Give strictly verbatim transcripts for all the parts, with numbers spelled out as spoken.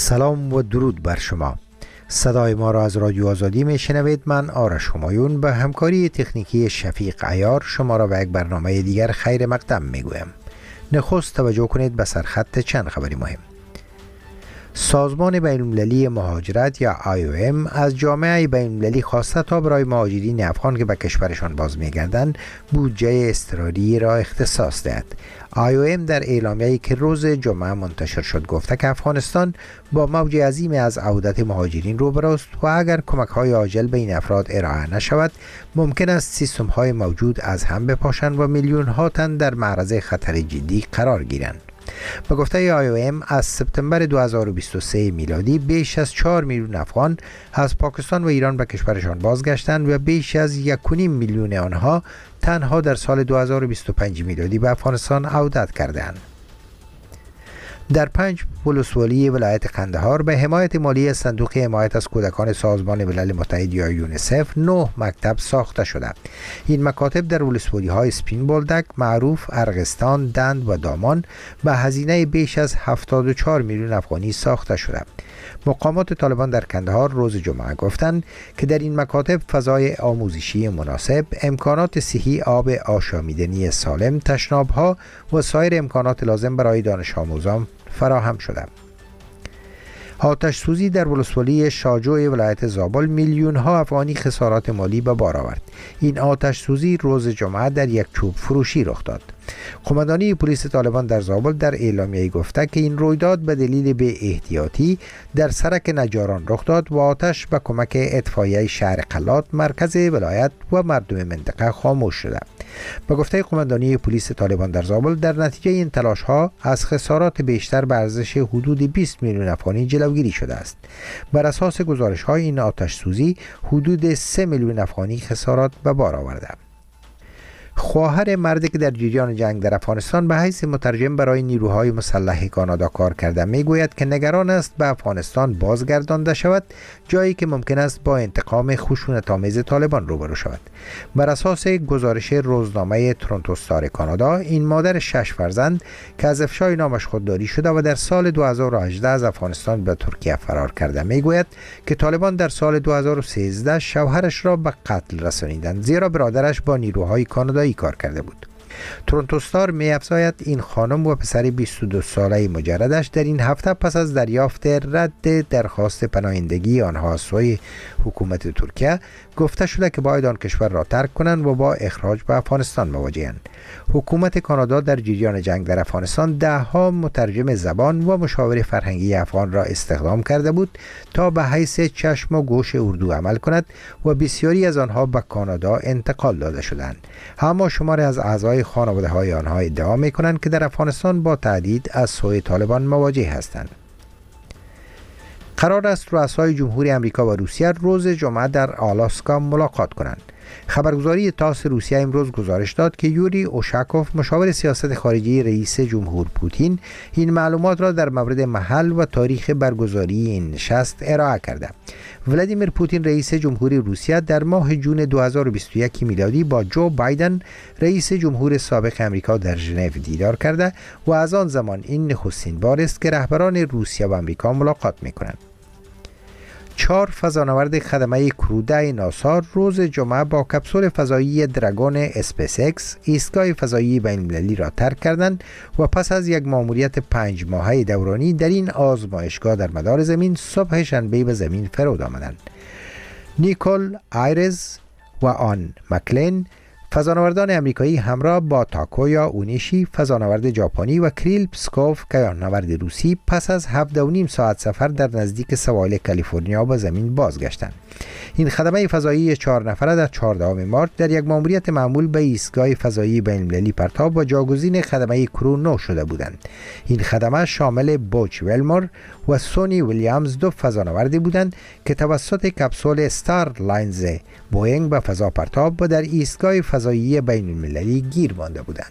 سلام و درود بر شما. صدای ما را از رادیو آزادی می شنوید. من آرش همایون به همکاری تکنیکی شفیق عیار شما را به یک برنامه دیگر خیر مقدم می گویم. نخست توجه کنید به سرخط چند خبری مهم. سازمان بین‌المللی مهاجرت یا آی او ام از جامعه بین‌المللی خواسته تا برای مهاجرین افغان که به کشورشان باز می‌گردند بودجه اضطراری را اختصاص دهد. آی او ام در اعلامیه‌ای که روز جمعه منتشر شد گفته که افغانستان با موج عظیم از عودت مهاجرین روبروست و اگر کمک‌های عاجل به این افراد ارائه نشود ممکن است سیستم‌های موجود از هم بپاشند و میلیون‌ها تن در معرض خطر جدی قرار گیرند. به گفته آی او ام از سپتامبر دو هزار و بیست و سه میلادی بیش از چهار میلیون افغان از پاکستان و ایران به کشورشان بازگشتند و بیش از یک و نیم میلیون آنها تنها در سال دو هزار و بیست و پنج میلادی به افغانستان عودت کردند. در پنج ولسوالی ولایت قندهار به حمایت مالی صندوق حمایت از کودکان سازمان ملل متحد یا یونیسف نه مکتب ساخته شده. این مکاتب در ولسوالی های سپین بولدک، معروف، ارغستان، دند و دامان به هزینه بیش از هفتاد و چهار میلیون افغانی ساخته شده. مقامات طالبان در قندهار روز جمعه گفتند که در این مکاتب فضای آموزشی مناسب، امکانات صحی، آب آشامیدنی سالم، تشناب‌ها و سایر امکانات لازم برای دانش آموزان فراهم شده. آتش سوزی در ولسوالی شاجوی ولایت زابل میلیون ها افغانی خسارات مالی به بار آورد. این آتش سوزی روز جمعه در یک چوب فروشی رخ داد. قماندانی پلیس طالبان در زابل در اعلامیه‌ای گفته که این رویداد به دلیل بی احتیاطی در سرک نجاران رخ داد و آتش به کمک اطفائیه شهر قلات مرکز ولایت و مردم منطقه خاموش شده. به گفته قماندانی پلیس طالبان در زابل در نتیجه این تلاش ها از خسارات بیشتر به ارزش حدود بیست میلیون افغانی جلوگیری شده است. بر اساس گزارش های این آتش سوزی حدود سه میلیون افغانی خسارات به بار آورده. خواهر مردی که در جریان جنگ در افغانستان به حیث مترجم برای نیروهای مسلح کانادا کار کرده میگوید که نگران است به افغانستان بازگردانده شود، جایی که ممکن است با انتقام خشونت‌آمیز طالبان روبرو شود. بر اساس گزارش روزنامه تورنتو استار کانادا، این مادر شش فرزند که از افشای نامش خودداری شده و در سال دو هزار و هجده از افغانستان به ترکیه فرار کرده میگوید که طالبان در سال دو هزار و سیزده شوهرش را به قتل رسانیدند، زیرا برادرش با نیروهای کانادا کار کرده بود. تورنتو استار می افزاید این خانم و پسر بیست و دو ساله مجردش در این هفته پس از دریافت رد درخواست پناهندگی آنها از سوی حکومت ترکیه گفته شده که باید آن کشور را ترک کنند و با اخراج به افغانستان مواجهند. حکومت کانادا در جریان جنگ در افغانستان ده ها مترجم زبان و مشاور فرهنگی افغان را استخدام کرده بود تا به حیث چشم و گوش اردو عمل کند و بسیاری از آنها به کانادا انتقال داده شدند. اما شماری از اعضای خانواده های آنها ادعا می کنند که در افغانستان با تهدید از سوی طالبان مواجه هستند. قرار است رؤسای جمهوری آمریکا و روسیه روز جمعه در آلاسکا ملاقات کنند. خبرگزاری تاس روسیه امروز گزارش داد که یوری اوشاکوف مشاور سیاست خارجی رئیس جمهور پوتین این معلومات را در مورد محل و تاریخ برگزاری این نشست ارائه کرده. ولادیمیر پوتین رئیس جمهوری روسیه در ماه جون دو هزار و بیست و یک میلادی با جو بایدن رئیس جمهور سابق آمریکا در ژنو دیدار کرده و از آن زمان این نخستین بار است که رهبران روسیه و آمریکا ملاقات می‌کنند. چهار فضانورد خدمه کرو ناسا روز جمعه با کپسول فضایی دراگون اسپیس اکس ایستگاه فضایی بین‌المللی را ترک کردند و پس از یک مأموریت پنج ماهه دورانی در این آزمایشگاه در مدار زمین صبح شنبه به زمین فرود آمدند. نیکول آیرز و آن مکلین فضانوردان امریکایی همراه با تاکویا اونیشی فضانورد ژاپنی و کریل پسکوف فضانورد روسی پس از هفت و نیم ساعت سفر در نزدیک سواحل کالیفرنیا به زمین بازگشتند. این خدمه فضایی چهار نفره در چهاردهم مارس در یک مأموریت معمول به ایستگاه فضایی بین‌المللی پرتاب و جاگزین خدمه کرو نو شده بودند. این خدمه شامل بوچ ولمور و سونی ویلیامز دو فضانوردی بودند که توسط کپسول استار لاینز بوئینگ به فضا پرتاب و در ایستگاه فضایی بین‌المللی گیر مانده بودند.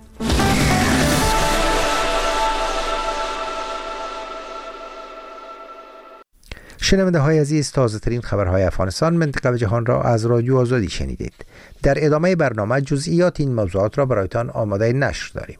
شنونده های عزیز، تازه ترین خبرهای افغانستان، منطقه و جهان را از رادیو آزادی شنیدید. در ادامه برنامه جزئیات این موضوعات را برایتان آماده نشر داریم.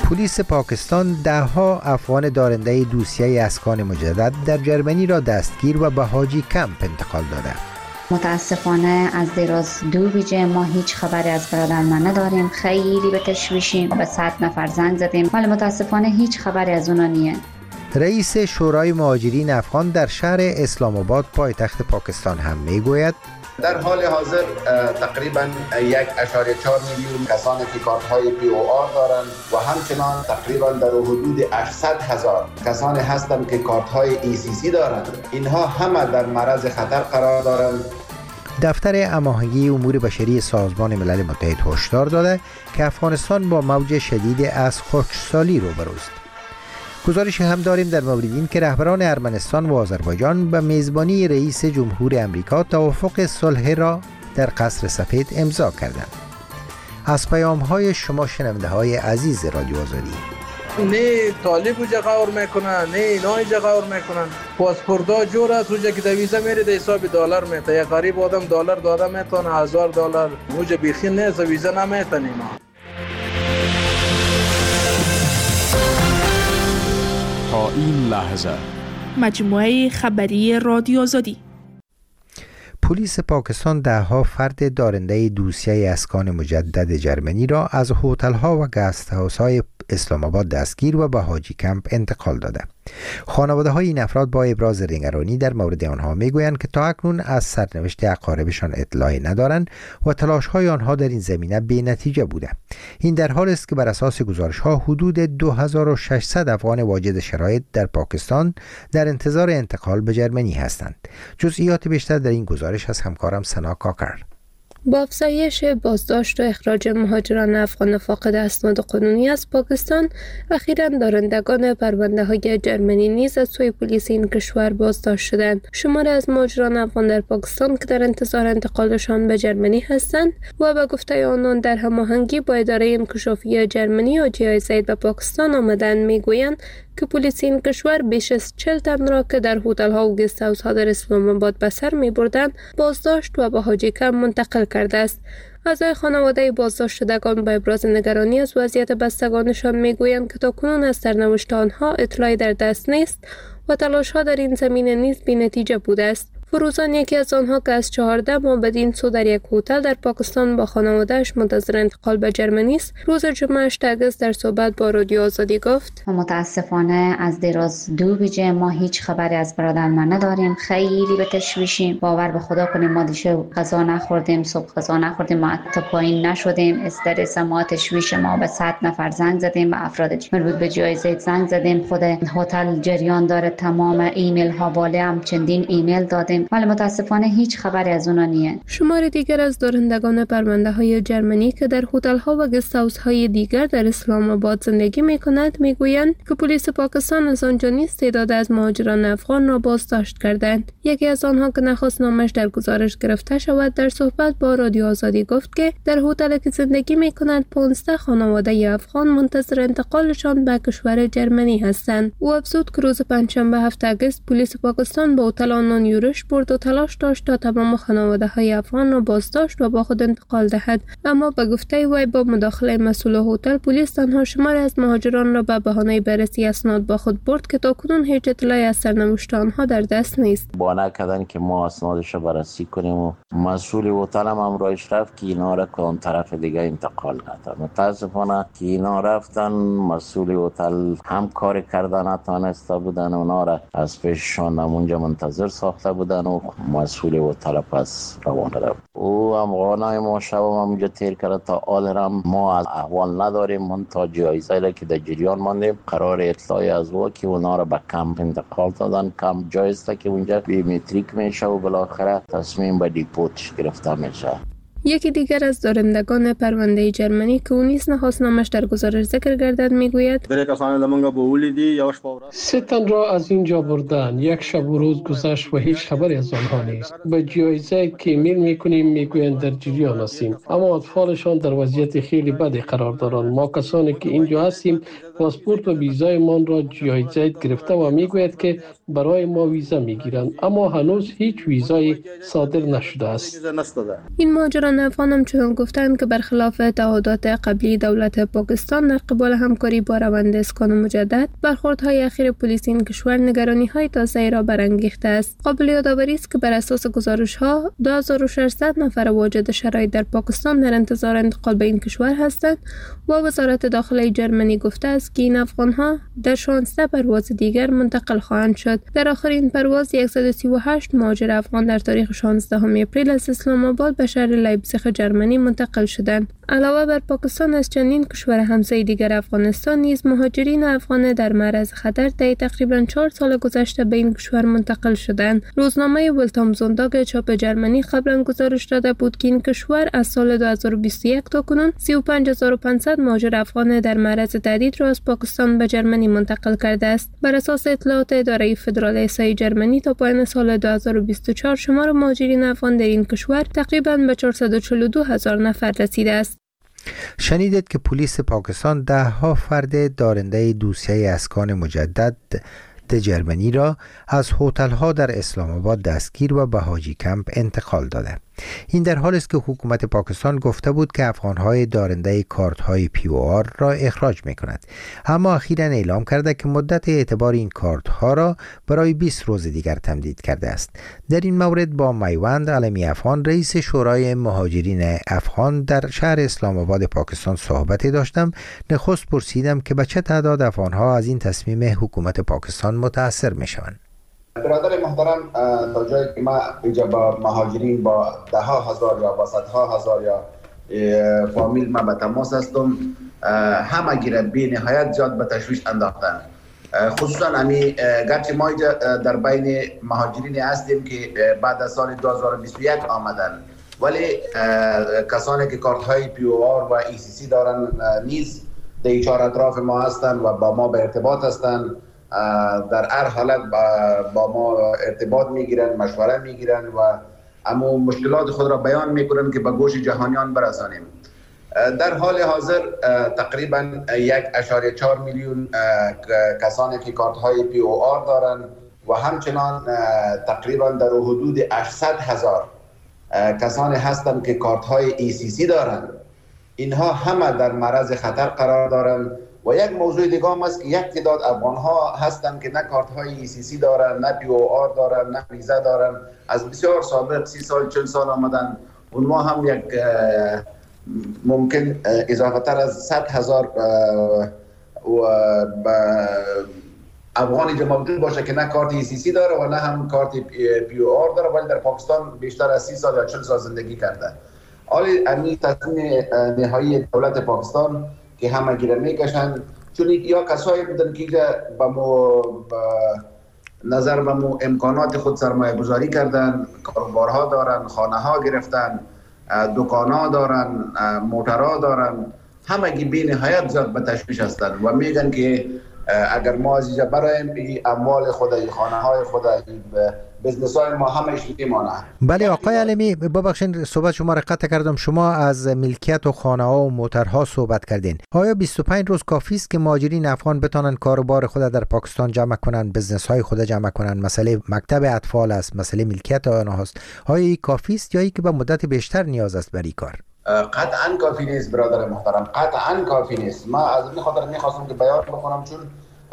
پلیس پاکستان ده ها افغان دارنده دوسیه اسکان مجدد در جرمنی را دستگیر و به حاجی کمپ انتقال داده. متاسفانه از دیروز دو بیجه ما هیچ خبری از برادر ما نداریم. خیلی به تشویشیم، به صد نفر زنگ زدیم ولی متاسفانه هیچ خبری از اونا نیه. رئیس شورای مهاجرین افغان در شهر اسلام آباد پایتخت پاکستان هم میگوید در حال حاضر تقریبا یک اشاره چهار میلیون کسانی که کارت های پی او آر دارند و همچنان تقریبا در حدود هشتصد هزار کسانی هستند که کارت های ای سی سی دارند. اینها همه در معرض خطر قرار دارند. دفتر هماهنگی امور بشری سازمان ملل متحد هشدار داده که افغانستان با موج شدید از خشکسالی روبروست. گزارش هم داریم در مورد این که رهبران ارمنستان و آذربایجان به میزبانی رئیس جمهور امریکا توافق صلح را در قصر سفید امضا کردند. از پیام های شما شنونده های عزیز رادیو آزادی. نه طالب اوجا غور میکنن، نه اینا اینجا غور میکنن. پاسپورتا جور است اوجا که دویزه میره در حساب دلار میته. یک غریب آدم دلار داده میتونه هزار دلار. اوجا بیخی نه ویزا نمیتونه اینا. تا این لحظه مجموعه خبری رادیو آزادی. پلیس پاکستان ده ها فرد دارنده دوسیه اسکان مجدد جرمنی را از هتل‌ها و گست هاوس‌های اسلام آباد دستگیر و به حاجی کمپ انتقال داده. خانواده های این افراد با ابراز نگرانی در مورد آنها میگویند که تا اکنون از سرنوشت اقاربشان اطلاعی ندارند و تلاش های آنها در این زمینه بی نتیجه بوده. این در حال است که بر اساس گزارش ها حدود دو هزار و ششصد افغان واجد شرایط در پاکستان در انتظار انتقال به جرمنی هستند. جزئیات بیشتر در این گزارش از همکارم سنا کاکر. با افزایش بازداشت و اخراج مهاجران افغان فاقد اسناد قانونی از پاکستان، اخیراً دارندگان پرونده های جرمنی نیز از سوی پلیس این کشور بازداشت شدند. شماری از مهاجران افغان در پاکستان که در انتظار انتقالشان به جرمنی هستند و به گفته آنان در هماهنگی با اداره انکشافی جرمنی و جی آی زد به پاکستان آمدند، میگویند که پلیس این کشور بیش از چهل تن را که در هتل ها و گست هاوس ها در اسلام آباد به سر می بردند بازداشت و به حاجی کمپ منتقل کرده است. اعضای خانواده بازداشت شدگان با ابراز نگرانی از وضعیت بستگانشان میگویند که تاکنون از سرنوشت آنها اطلاعی در دست نیست و تلاش ها در این زمینه نیز بی نتیجه بوده است. فروزان یکی از آنها که از چهارده ماه بدین سو در یک هتل در پاکستان با خانواده‌اش منتظر انتقال به جرمنی است، روز جمعه هشتم اگست در صحبت با رادیو آزادی گفت: متاسفانه از دیروز دو بیجه ما هیچ خبری از برادر ما نداریم. خیلی به تشویشیم. باور به خدا کنیم ما دیشب غذا نخوردیم، صبح غذا نخوردیم، ما حتی پایین نشدیم. استرس ما، تشویش ما، به صد نفر زنگ زدیم، به افراد مربوط به جی آی زد زنگ زدیم. خود هتل جریان داره، تمام ایمیل ها بالا هم چندین ایمیل دادیم ولی متاسفانه هیچ خبری از اونا نیه. شمار دیگر از دارندگان پرونده های جرمنی که در هتل ها و گست هاوس های دیگر در اسلام آباد زندگی می کند میگویند که پلیس پاکستان از آنجا نیز تعداد از مهاجران افغان را بازداشت کردند. یکی از آنها که نخواست نامش در گزارش گرفته شود در صحبت با رادیو آزادی گفت که در هتل که زندگی می کند پانزده خانواده افغان منتظر انتقالشان به کشور جرمنی هستند. او افزود که روز پنجشنبه هفتم اگست پلیس پاکستان به هتل آنان یورش برد و تلاش داشت تا تمام خانواده های افغان را بازداشت و با خود انتقال دهد، اما به گفته وی با مداخله مسئول هتل پلیس تنها شماری از مهاجران را به بهانه بررسی اسناد با خود برد که تاکنون هیچ اطلاعی از سرنوشت آنها در دست نیست. بانه کردن که ما اسنادش را بررسی کنیم و مسئول هتل هم امرایش رفت که اینا را کدام طرف دیگه انتقال نداد. متاسفانه که اینا رفتن مسئول هتل هم کار کردن نتانسته بودن، اونا را از پیششان اونجا منتظر ساخته بودن و مسئول هتل پس روانه رفت. او هم قانای ما شب هم اونجا تیر کرد. تا حال هم ما از احوال نداریم، من تا جایزه که در جریان ماندیم. قرار اطلاعی از او که اونا را به کمپ انتقال دادن. کمپ جایسته که اونجا بیومتریک میشه و بالاخره تصمیم به دیپورتش گرفته میشه. یکی دیگر از دارندگان پرونده جرمنی که او نیز نخواست نامش در گزارش ذکر گردد میگوید: سه تن را از اینجا بردن. یک شب و روز گذشت و هیچ خبری از آنها نیست. به جایزه که ایمیل میکنیم میگویند در جریان هستیم، اما اطفالشان در وضعیت خیلی بدی قرار دارند. ما کسانی که اینجا هستیم پاسپورت و ویزایمان را جی آی زد گرفته و میگوید که برای ما ویزا میگیرند، اما هنوز هیچ ویزای صادر نشده است. این مهاجران افغان همچنان گفتند که برخلاف تعهدات قبلی دولت پاکستان در قبال همکاری با روند اسکان مجدد، برخوردهای اخیر پلیس این کشور نگرانی‌های تازه‌ای را برانگیخته است. قابل یادآوری است که بر اساس گزارش‌ها دو هزار و ششصد نفر واجد شرایط در پاکستان در انتظار انتقال به این کشور هستند و وزارت داخله جرمنی گفته است که این افغان‌ها در شانزده پرواز دیگر منتقل خواهند شد. در آخرین پرواز صد و سی و هشت مهاجر افغان در تاریخ شانزدهم اپریل از اسلام آباد به شهر لایپزیگ جرمنی منتقل شدند. علاوه بر پاکستان از چندین کشور همسایه دیگر افغانستان نیز مهاجرین افغان در معرض خطر طی تقریباً چهار سال گذشته به این کشور منتقل شدند. روزنامه ولتامزونداگ چاپ جرمنی قبلا گزارش داده بود که این کشور از سال دو هزار و بیست و یک تا کنون سی و پنج هزار و پانصد مهاجر افغان در معرض تهدید را از پاکستان به جرمنی منتقل کرده است. بر اساس اطلاعات اداره فدرال احصایی جرمنی تا پایان سال دو هزار و بیست و چهار شمار مهاجرین افغان در این کشور تقریباً به چهارصد و چهل و دو هزار نفر رسیده است. شنیدید که پلیس پاکستان ده ها فرد دارنده دوسیه اسکان مجدد د جرمنی را از هتل‌ها در اسلام آباد دستگیر و به حاجی کمپ انتقال داده. این در حالی است که حکومت پاکستان گفته بود که افغان‌های دارنده کارت‌های پی او آر را اخراج می‌کند، اما اخیراً اعلام کرده که مدت اعتبار این کارت‌ها را برای بیست روز دیگر تمدید کرده است. در این مورد با میوند علمی افغان، رئیس شورای مهاجرین افغان در شهر اسلام آباد پاکستان صحبتی داشتم. نخست پرسیدم که به چه تعداد افغان‌ها از این تصمیم حکومت پاکستان متاثر می‌شوند. برادر محترم، تا جایی که ما اینجا با مهاجرین با ده ها هزار یا با صد ها هزار یا فامیل ما به تماس هستم، همه گیره بی نهایت زیاد به تشویش انداختن. خصوصا امی گرچه ما اینجا در بین مهاجرین هستیم که بعد از سال دو هزار و بیست و یک آمدن، ولی کسانی که کارت های پی او آر و ای سی سی دارن نیز در چهار اطراف ما هستن و با ما به ارتباط هستن. در هر حالت با ما ارتباط میگیرن، مشوره میگیرن و اما مشکلات خود را بیان میکنن که به گوش جهانیان برسانیم. در حال حاضر تقریبا یک اشاره چهار میلیون کسانی که کارت های پی او آر دارن و همچنان تقریبا در حدود هشتصد هزار کسانی هستند که کارت های ای سی سی دارن. اینها همه در معرض خطر قرار دارن. و یک موضوع دیگه هم است که یک تعداد افغان ها هستند که نه کارت های ای سی سی دارن، نه پی او آر دارن، نه ویزا دارن، از بسیار سابق سی سال چل سال آمدن. اونها هم یک ممکن اضافه تر از صد هزار افغانی اینجا موجود باشه که نه کارت ای سی سی داره و نه هم کارت پی او آر داره، ولی در پاکستان بیشتر از سی سال یا چل سال زندگی کرده. حالی امی تصمیم نهایی دولت پاکستان که همه گیره میکشن، چون یا کسایی بودن که با مو نظر به مو امکانات خود سرمایه گذاری کردن، کاروبارها دارن، خانه ها گرفتن، دکان ها دارن، موترها دارن، همه گی بی نهایت زیاد به تشویش هستن و میگن که اگر ما از اینجا برایم اموال خود، خانه های خود، بزنس های ما همش میمانه. بله آقای علمی، ببخشید صحبت شما را قطع کردم. شما از ملکیت و خانه ها و موترها صحبت کردین. آیا بیست و پنج روز کافی است که مهاجرین افغان بتونن کاروبار خود در پاکستان جمع کنن، بزنس های خود جمع کنن؟ مسئله مکتب اطفال است، مسئله ملکیت آنها است. آیا این کافی است یا ای که به مدت بیشتر نیاز است برای کار؟ قطعا کافی نیست برادر محترم، قطعا کافی نیست. ما از این خاطر میخواستم که بیان بکنم، چون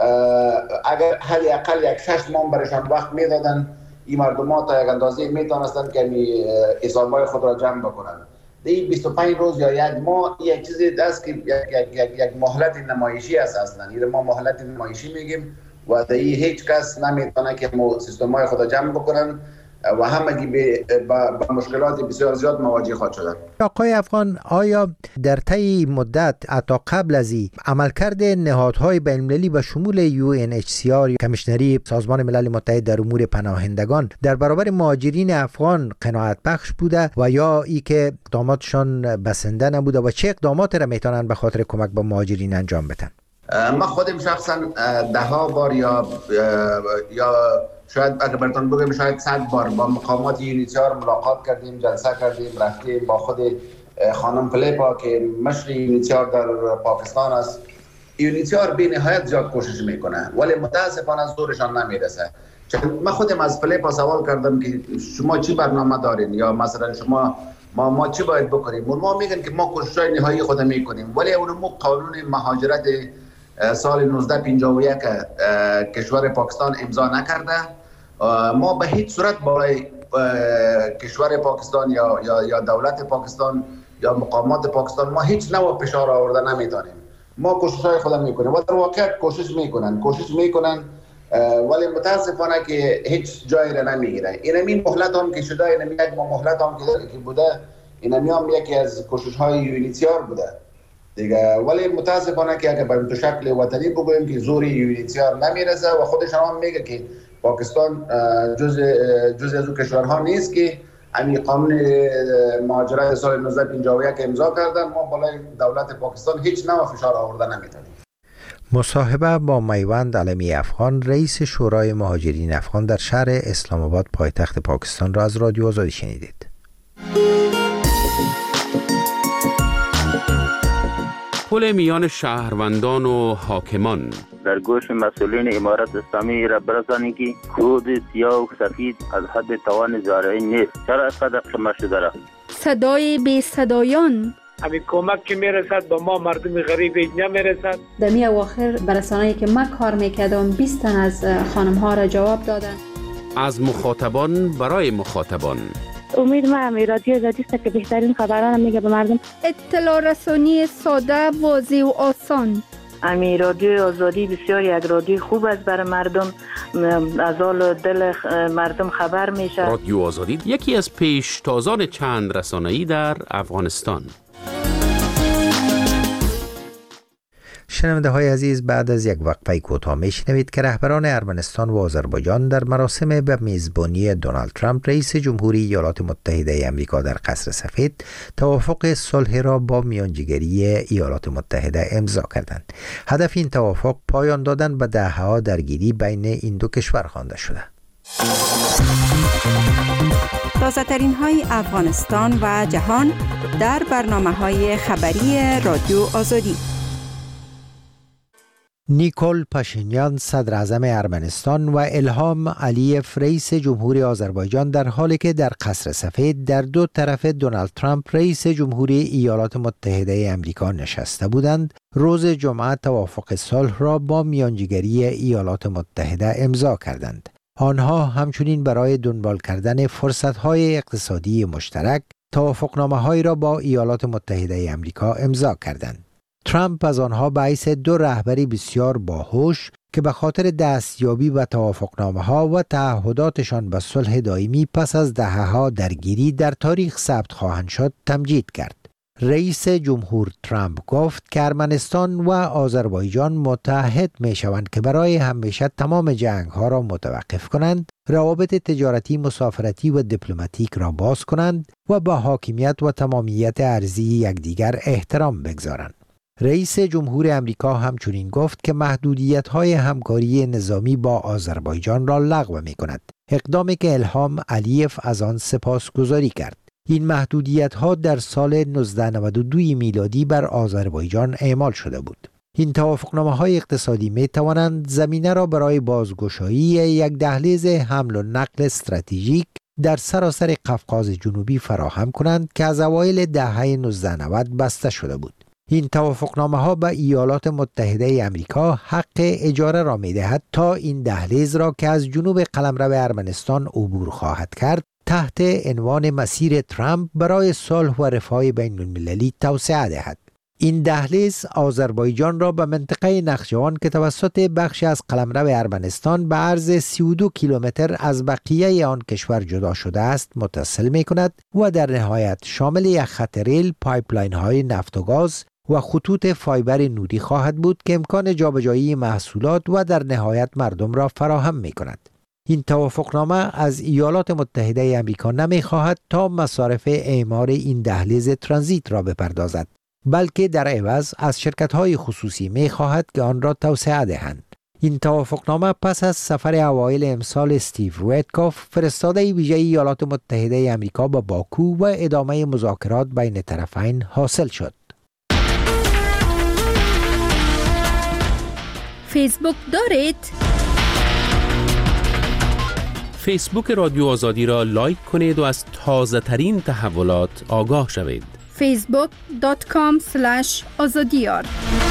اگر حداقل اقل یک شش ماه برایشان وقت میدادن، این مردم تا یک اندازه میتونستن که می حسابهای خود را جمع بکنن. دی بیست و پنج روز یا یک ماه یک چیزی است که یک یک یک مهلت نمایشی است. اصلا این ما مهلت نمایشی میگیم و دی هیچ کس نمیتونه که مو سیستم‌های خود را جمع بکنن و همگی به با مشکلات بسیار زیاد مواجه خواهد شدن. آقای افغان، آیا در طی مدت حتی قبل از این عملکرد نهادهای بین‌المللی به شمول یو ان اچ سی آر، کمیشنری سازمان ملل متحد در امور پناهندگان، در برابر مهاجرین افغان قناعت بخش بوده و یا ای که اقداماتشان بسنده نبوده و چه اقدامات را میتونن به خاطر کمک به مهاجرین انجام بدن؟ ما خودم شخصا ده ها بار یا یا شاید اگر براتون بگم شاید صد بار با مقامات یونیسیار ملاقات کردیم، جلسه کردیم، رفتیم با خود خانم فلیپا که مشر یونیسیار در پاکستان است. یونیتیار بی نهایت زیاد کوشش میکنه ولی متاسفانه زورشان نمیرسه. من خودم از فلیپ سوال کردم که شما چی برنامه دارین یا مثلا شما ما ما چی باید بکنیم؟ ما میگن که ما کوشش‌های نهایی خود میکنیم ولی اون مو قانون مهاجرت سال نوزده پنجاه و یک کشور پاکستان امضا نکرده. ما به هیچ صورت برای کشور پاکستان یا یا یا دولت پاکستان یا مقامات پاکستان ما هیچ نوع فشار آورده نمیتونیم. ما کوشش‌های خود میکنیم و در واقع کوشش میکنن کوشش میکنن ولی متاسفانه که هیچ جایی را نمیگیره. اینمی مهلت هم که شده، اینمی یک مهلت هم که بوده، اینمی هم یکی از کوشش‌های یونیتیار بوده دیگه. ولی متاسفانه که اگر به شکل وطنی بگوییم که زوری یونیتیار نمیرسه و خودش هم میگه که پاکستان جز جز از اون کشورها نیست که همین قانون مهاجرت سال نوزده پنجاه و یک امضا کردن. ما بالای دولت پاکستان هیچ نوع فشار آورده نمیتونیم. مصاحبه با میوند علمی افغان، رئیس شورای مهاجرین افغان در شهر اسلام آباد پایتخت پاکستان را از رادیو آزادی شنیدید. پل میان شهروندان و حاکمان در گوش مسئولین امارت اسلامی را برسانید که کود سیاه و سفید از حد توان زارعی نیست. چرا اینقدر قمه شده را؟ صدای بی صدایان همین کمک که میرسد به ما مردم غریب نمیرسد. در می اواخر برسانه‌ای که من کار میکردم بیست تن از خانم ها را جواب دادن. از مخاطبان برای مخاطبان. امید ما هم رادیو آزادی است که بهترین خبران میگه به مردم. اطلاع رسانی ساده، واضح و آسان. امی رادیو آزادی بسیار یک رادیو خوب است برای مردم، از حال دل مردم خبر میشه. رادیو آزادی یکی از پیشتازان چند رسانه‌ای در افغانستان. شنونده های عزیز، بعد از یک وقفه کوتاه میشنوید که رهبران ارمنستان و آذربایجان در مراسم به میزبانی دونالد ترامپ رئیس جمهوری ایالات متحده آمریکا در قصر سفید توافق صلح را با میانجیگری ایالات متحده امضا کردند. هدف این توافق پایان دادن به دهه‌ها درگیری بین این دو کشور خوانده شده. تازه ترین های افغانستان و جهان در برنامه های خبری رادیو آزادی. نیکول پاشینیان صدر اعظم ارمنستان و الهام علیف رئیس جمهوری آذربایجان در حالی که در قصر سفید در دو طرف دونالد ترامپ رئیس جمهوری ایالات متحده آمریکا نشسته بودند، روز جمعه توافق صلح را با میانجیگری ایالات متحده امضا کردند. آنها همچنین برای دنبال کردن فرصت‌های اقتصادی مشترک توافقنامه‌هایی را با ایالات متحده آمریکا امضا کردند. ترامپ از آنها به حیث دو رهبری بسیار باهوش که به خاطر دستیابی به توافقنامه‌ها و تعهداتشان به صلح دائمی پس از دهه‌ها درگیری در تاریخ ثبت خواهند شد تمجید کرد. رئیس جمهور ترامپ گفت که ارمنستان و آذربایجان متحد می شوند که برای همیشه تمام جنگ‌ها را متوقف کنند، روابط تجارتی، مسافرتی و دیپلماتیک را باز کنند و با حاکمیت و تمامیت ارضی یکدیگر احترام بگذارند. رئیس جمهور آمریکا همچنین گفت که محدودیت‌های همکاری نظامی با آذربایجان را لغو می‌کند، اقدامی که الهام علیف از آن سپاسگزاری کرد. این محدودیت‌ها در سال نوزده نود و دو میلادی بر آذربایجان اعمال شده بود. این توافقنامه‌های اقتصادی می‌توانند زمینه را برای بازگشایی یک دهلیز حمل و نقل استراتژیک در سراسر قفقاز جنوبی فراهم کنند که از اوایل دهه نوزده نود بسته شده بود. این توافقنامه ها به ایالات متحده آمریکا حق اجاره را می دهد تا این دهلیز را که از جنوب قلمرو ارمنستان عبور خواهد کرد تحت عنوان مسیر ترامپ برای صلح و رفاه بین المللی توسعه دهد. این دهلیز آذربایجان را به منطقه نخجوان که توسط بخشی از قلمرو ارمنستان به عرض سی و دو کیلومتر از بقیه آن کشور جدا شده است متصل می کند و در نهایت شامل یک خط ریل، پایپلاین های نفت و گاز و خطوط فایبر نوری خواهد بود که امکان جابجایی محصولات و در نهایت مردم را فراهم می کند. این توافقنامه از ایالات متحده آمریکا نمی خواهد تا مصارف اعمار این دهلیز ترانزیت را بپردازد، بلکه در عوض از شرکت‌های خصوصی می خواهد که آن را توسعه دهند. این توافقنامه پس از سفر اوایل امسال استیو ویتکاف فرستاده ویژه ایالات متحده آمریکا به باکو و ادامه مذاکرات بین طرفین حاصل شد. فیسبوک دارید؟ فیسبوک رادیو آزادی را لایک کنید و از تازه ترین تحولات آگاه شوید. فیسبوک دات کام اسلش آزادیار.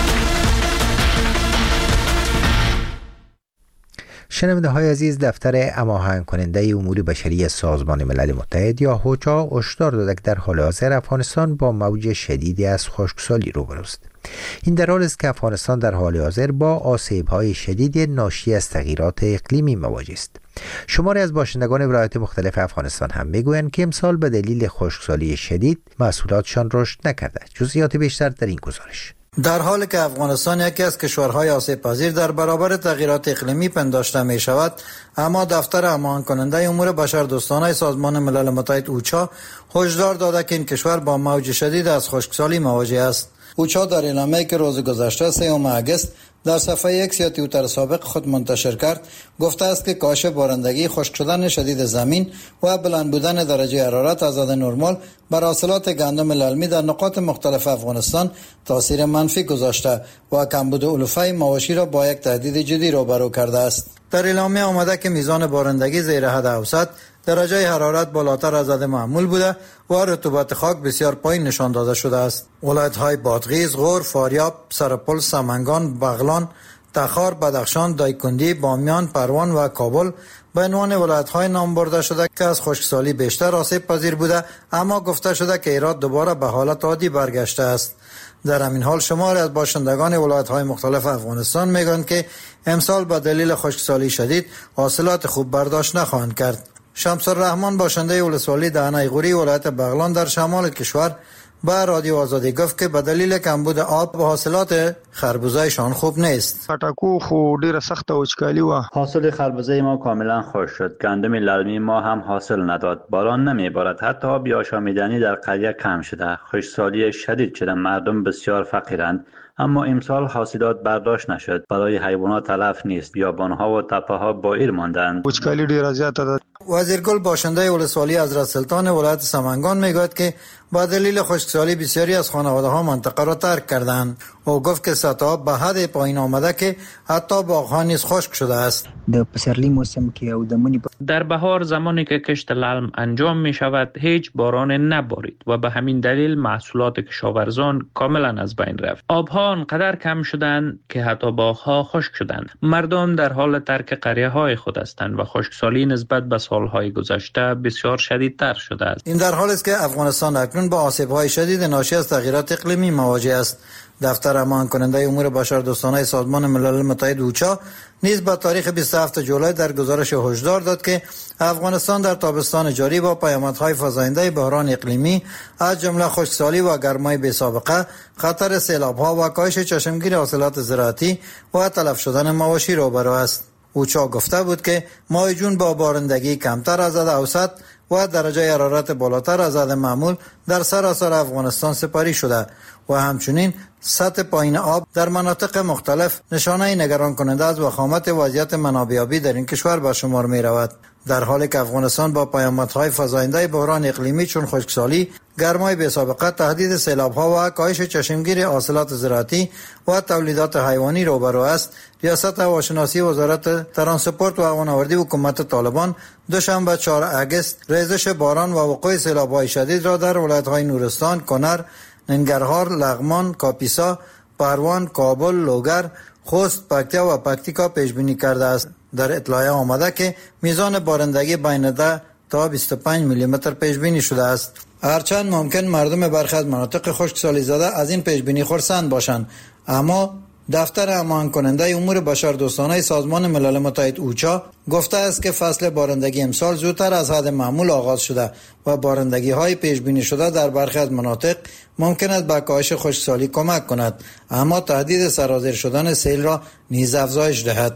شنونده های عزیز، دفتر هماهنگ کننده امور بشری سازمان ملل متحد یا اوچا هشدار داده که در حال حاضر افغانستان با موج شدیدی از خشکسالی روبروست. این در حالی است که افغانستان در حال حاضر با آسیب‌های شدید ناشی از تغییرات اقلیمی مواجه است. شماری از باشندگان ولایات مختلف افغانستان هم میگویند که امسال به دلیل خشکسالی شدید محصولاتشان رشد نکرده. جزئیات بیشتر در این گزارش. در حالی که افغانستان یکی از کشورهای آسیب پذیر در برابر تغییرات اقلیمی پنداشته می شود، اما دفتر هماهنگ کننده امور بشردوستانه سازمان ملل متحد اوچا هشدار داده که این کشور با موج شدید از خشکسالی مواجه است. اوچا در اعلامیه‌ای که روز گذشته سوم اگست در صفحه اکس یا توییتر سابق خود منتشر کرد، گفته است که کاهش بارندگی، خشک شدن شدید زمین و بلند بودن درجه حرارت از حد نرمال بر حاصلات گندم للمی در نقاط مختلف افغانستان تاثیر منفی گذاشته و کمبود علوفه مواشی را با یک تهدید جدی روبرو کرده است. در اعلامیه آمده که میزان بارندگی زیر حد اوسط، درجه حرارت بالاتر از حد معمول بوده و رطوبت خاک بسیار پایین نشان داده شده است. ولایت‌های بادغیس، غور، فاریاب، سرپل، سمنگان، بغلان، تخار، بدخشان، دایکندی، بامیان، پروان و کابل به عنوان ولایت‌های نام برده شده که از خشکسالی بیشتر آسیب پذیر بوده، اما گفته شده که هرات دوباره به حالت عادی برگشته است. در همین حال شماری از باشندگان ولایت‌های مختلف افغانستان میگویند که امسال به دلیل خشکسالی شدید حاصلات خوب برداشت نخواهند کرد. شمس الرحمن باشنده ولسوالی دهنه غوری ولایت بغلان در شمال کشور با رادیو آزادی گفت که به دلیل کمبود آب و حاصلات خربوزه‌شان خوب نیست. پټاکو خو ډیره سخت وچکالي و. حاصل خربوزه ما کاملا خشک شد. گندم للمی ما هم حاصل نداد. باران نمیبارد. حتی آب آشامیدنی در قریه کم شده. خشکسالی شدید شده. مردم بسیار فقیرند. اما امسال حاصلات برداشت نشد. برای حیوانات تلف نیست. بیابان‌ها و تپه‌ها بائر ماندند. وچکالي ډیره زیاته ده. وزیرگل باشنده ولسوالی حضرت سلطان ولایت سمنگان میگوید که با دلیل خشکسالی بسیاری از خانواده‌ها منطقه را ترک کردند. او گفت که سطح آب به حد پایین آمده که حتی باغ‌ها نیز خشک شده است. د پسرلی موسم کې او د منی در بهار زمانی که کشت للم انجام می شود هیچ باران نبارید و به همین دلیل محصولات کشاورزان کاملا از بین رفت. آبها انقدر کم شدند که حتی باغ‌ها خشک شدند. مردم در حال ترک قریه‌های خود هستند و خشکسالی نسبت به سالهای گذشته بسیار شدیدتر شده است. این در حالی است که افغانستان اکنون با آسیب‌های شدید ناشی از تغییرات اقلیمی مواجه است. دفتر هماهنگ کننده امور بشردوستانه سازمان ملل متحد اوچا نیز با تاریخ بیست و هفتم جولای در گزارش هشدار داد که افغانستان در تابستان جاری با پیامدهای فزاینده بحران اقلیمی از جمله خشکسالی و گرمای بی‌سابقه، خطر سیلاب‌ها و کاهش چشمگیر حاصلات زراعتی و تلف شدن مواشی روبرو است. اوچا گفته بود که ماه جون با بارندگی کمتر از حد اوسط و درجه حرارت بالاتر از حد معمول در سراسر افغانستان سپاری شده و همچنین سطح پایین آب در مناطق مختلف نشانه نگران کننده از وخامت وضعیت منابع آبی در این کشور به شمار می رود. در حالی که افغانستان با پیامدهای فزاینده بحران اقلیمی چون خشکسالی، گرمای بی‌سابقه، تهدید سیلاب‌ها و کاهش چشمگیر حاصلات زراعتی و تولیدات حیوانی روبرو است، ریاست هواشناسی وزارت ترانسپورت و هوانوردی حکومت طالبان دوشنبه چهارم اگست ریزش باران و وقوع سیلاب‌های شدید را در ولایت‌های نورستان، کنر، ننگرهار، لغمان، کاپیسا، پروان، کابل، لوگر، خوست، پکتیا و پکتیکا پیش بینی کرده است. در اطلاعیه آمده که میزان بارندگی بین ده تا بیست و پنج میلی متر پیش بینی شده است. هرچند ممکن مردم برخی از مناطق خشکسالی زده از این پیش بینی خرسند باشند، اما دفتر هماهنگ کننده امور بشردوستانه سازمان ملل متحد اوچا گفته است که فصل بارندگی امسال زودتر از حد معمول آغاز شده و بارندگی های پیش بینی شده در برخی از مناطق ممکن است به کاهش خشکسالی کمک کند، اما تهدید سرازیر شدن سیل را نیز افزایش دهد.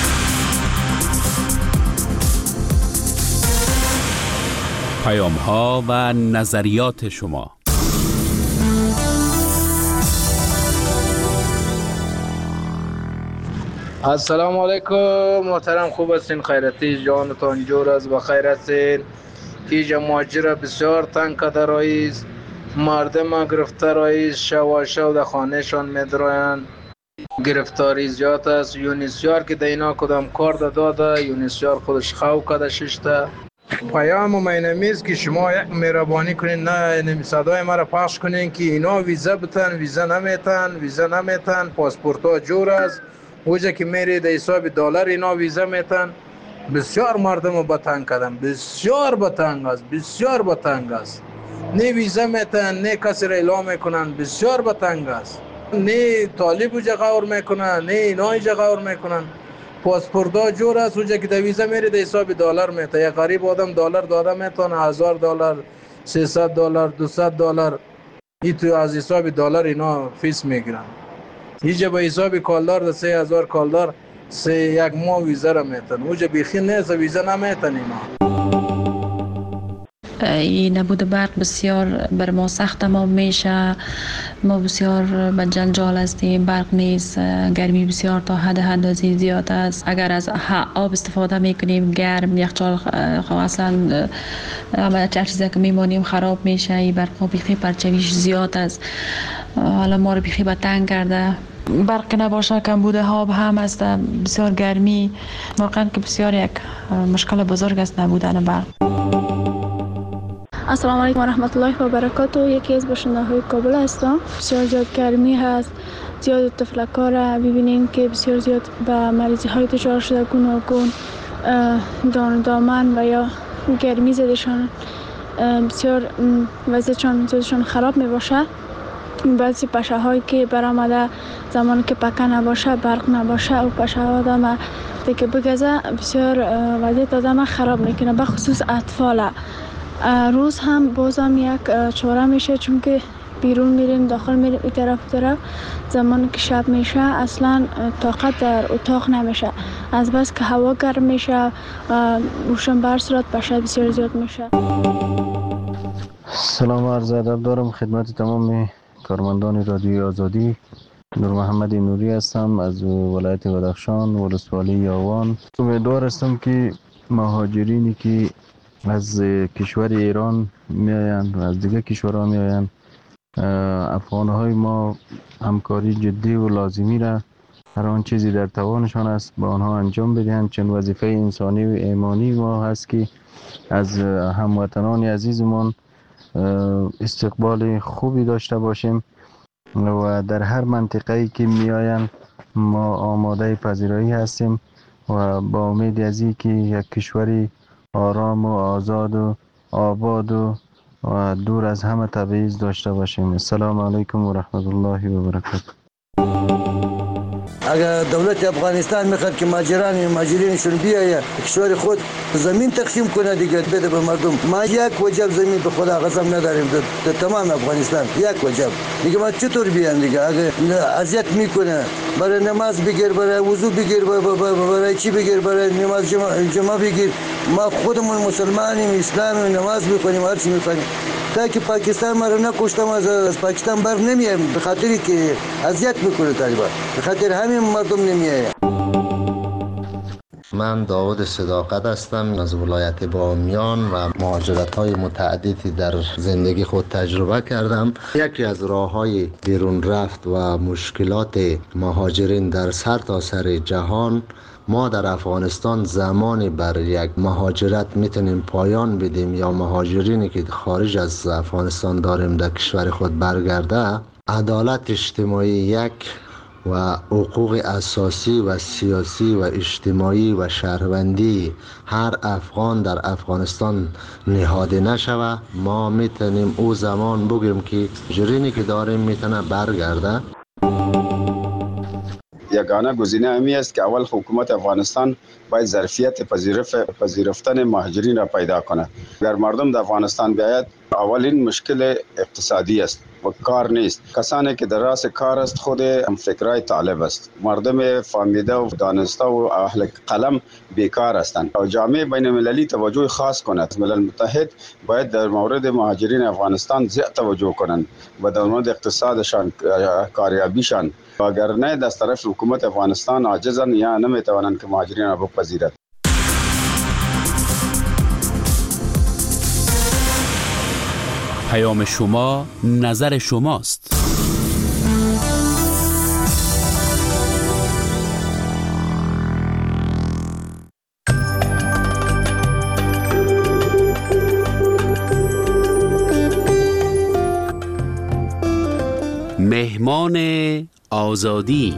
پیام ها و نظریات شما. السلام علیکم محترم، خوب هستین؟ خیرتی جانتان جور است؟ بخیر هستین؟ اینجا ماجرا بسیار تنگ کرده رئیس، مردم گرفته رئیس، شو و شو در خانهشان میدراین، گرفتاری زیاد است. یونیسیار که دینا کدام کار داده، یونیسیار خودش خو کده ششته. پیام مینمیز که شما یک مهربانی کنین، نه صدای ما را پخش کنین که اینا ویزا بتن، ویزا نمیتن، ویزا نمیتن، پاسپورت ها جور است. اوجا که میری در حساب دلار اینا ویزا میتن. بسیار مردم رو بتنگ کردن، بسیار بتنگ است، بسیار بتنگ است. نه ویزا میتن، نه کسی را اعلام میکنن، بسیار بتنگ است. نه طالب اوجا غور میکنن، نه اینا ایجا غور میکنن. پاسپورت ها جور است. اوجا که در ویزا میری در حساب دلار میتن. یک غریب آدم دلار داده میتونه، هزار دلار، سیصد دلار، دویست دلار، این تو از حساب دلار اینا فیس میگیرن. اینجا به حساب کالدار ده سه هزار کالدار سه یک ماه ویزا را میتن. اوجا بیخی نیست، ویزا نمیتن اینا. این نبود برق بسیار بر ما سخت ما میشه. ما بسیار به جنجال هستیم. برق نیست، گرمی بسیار تا حد اندازه زیاد است. اگر از آب استفاده میکنیم گرم، یخچال اصلا همه چیزی که میمانیم خراب میشه. این برق بیخی پرچویش زیاد است. حالا ما رو بیخی به تنگ کرده. برق نباشه کمبود آب هم است، بسیار گرمی. واقعا که بسیار یک مشکل بزرگ است نبودن برق. السلام علیکم و رحمت الله و برکاته. یکی از باشنده های کابل هستم. بسیار زیاد گرمی هست، زیاد تفلک‌ها را ببینیم که بسیار زیاد به مریضی های دچار شده، گوناگون دان دامن و یا گرمی زدشان بسیار وضعشان زیادشان خراب می باشه. بعضی پشه هایی که برآمده زمانی که پکه نباشه، برق نباشه و پشه ها آدم دیگه بگذه بسیار وضعیت آدم خراب میکنه، به خصوص اطفال. روز هم بازم یک چاره میشه، چون که بیرون میریم داخل میریم این طرف طرف. زمانی که شب میشه اصلا طاقت در اتاق نمیشه، از بس که هوا گرم میشه و روشن بر صورت پشه بسیار زیاد میشه. سلام عرض ادب دارم خدمت تمام کارمندان رادیوی آزادی. نور محمد نوری هستم از ولایت بدخشان، ولسوالی یاوان. امیدوار هستم که مهاجرینی که از کشور ایران میآیند و از دیگه کشورها میآیند، افغانهای ما همکاری جدی و لازمی را هر آن چیزی در توانشان است با آنها انجام بدهند، چون وظیفه انسانی و ایمانی ما هست که از هموطنان عزیزمان استقبال خوبی داشته باشیم و در هر منطقه‌ای که میآیند ما آماده پذیرایی هستیم و با امید از این که یک کشوری آرام و آزاد و آباد و و دور از همه تبعیض داشته باشیم. السلام علیکم و رحمت الله و برکاته. اگر دولت افغانستان میخواد که مهاجران مهاجرینشون بیایه کشور خود زمین تقسیم کنه دیگه بده به مردم. ما یک وجب زمین به خدا قسم نداریم در تمام افغانستان، یک وجب دیگه. ما چطور بیان دیگه؟ اگر اذیت میکنه برای نماز بگیر، برای وضو بگیر، برای چی بگیر، برای نماز جمعه, جمعه بگیر. ما خودمون مسلمانیم، اسلامیم، نماز میکنیم، هر چی میکنیم. تا که پاکستان ما رو نکشتم از پاکستان بر نمیایم به خاطری که اذیت میکنه طالبان، به خاطر همین مردم نمیایم. من داود صداقت هستم از ولایت بامیان و مهاجرت های متعددی در زندگی خود تجربه کردم. یکی از راه های بیرون رفت و مشکلات مهاجرین در سر تا سر جهان، ما در افغانستان زمانی بر یک مهاجرت میتونیم پایان بدیم یا مهاجرینی که خارج از افغانستان داریم در کشور خود برگرده، عدالت اجتماعی یک و حقوق اساسی و سیاسی و اجتماعی و شهروندی هر افغان در افغانستان نهاده نشوه، ما میتونیم او زمان بگیم که مهاجرینی که داریم میتونه برگرده. یگانه گزینه امی است که اول حکومت افغانستان باید ظرفیت پذیرفتن مهاجرین را پیدا کنه. اگر مردم در افغانستان بیاید، اولین مشکل اقتصادی است و کار نیست. کسانی که در راس کار است خود هم فکرای طالب است. مردم فهمیده و دانسته و اهل قلم بیکار هستند. جامعه بین المللی توجه خاص کند. ملل متحد باید در مورد مهاجرین افغانستان زیاد توجه کنند و در مورد اقتصادشان، کاریابیشان. اگر نه از طرف حکومت افغانستان عاجزند یا نمیتوانند که مهاجرین را بپذیرد. پیام شما، نظر شماست. پیمان آزادی.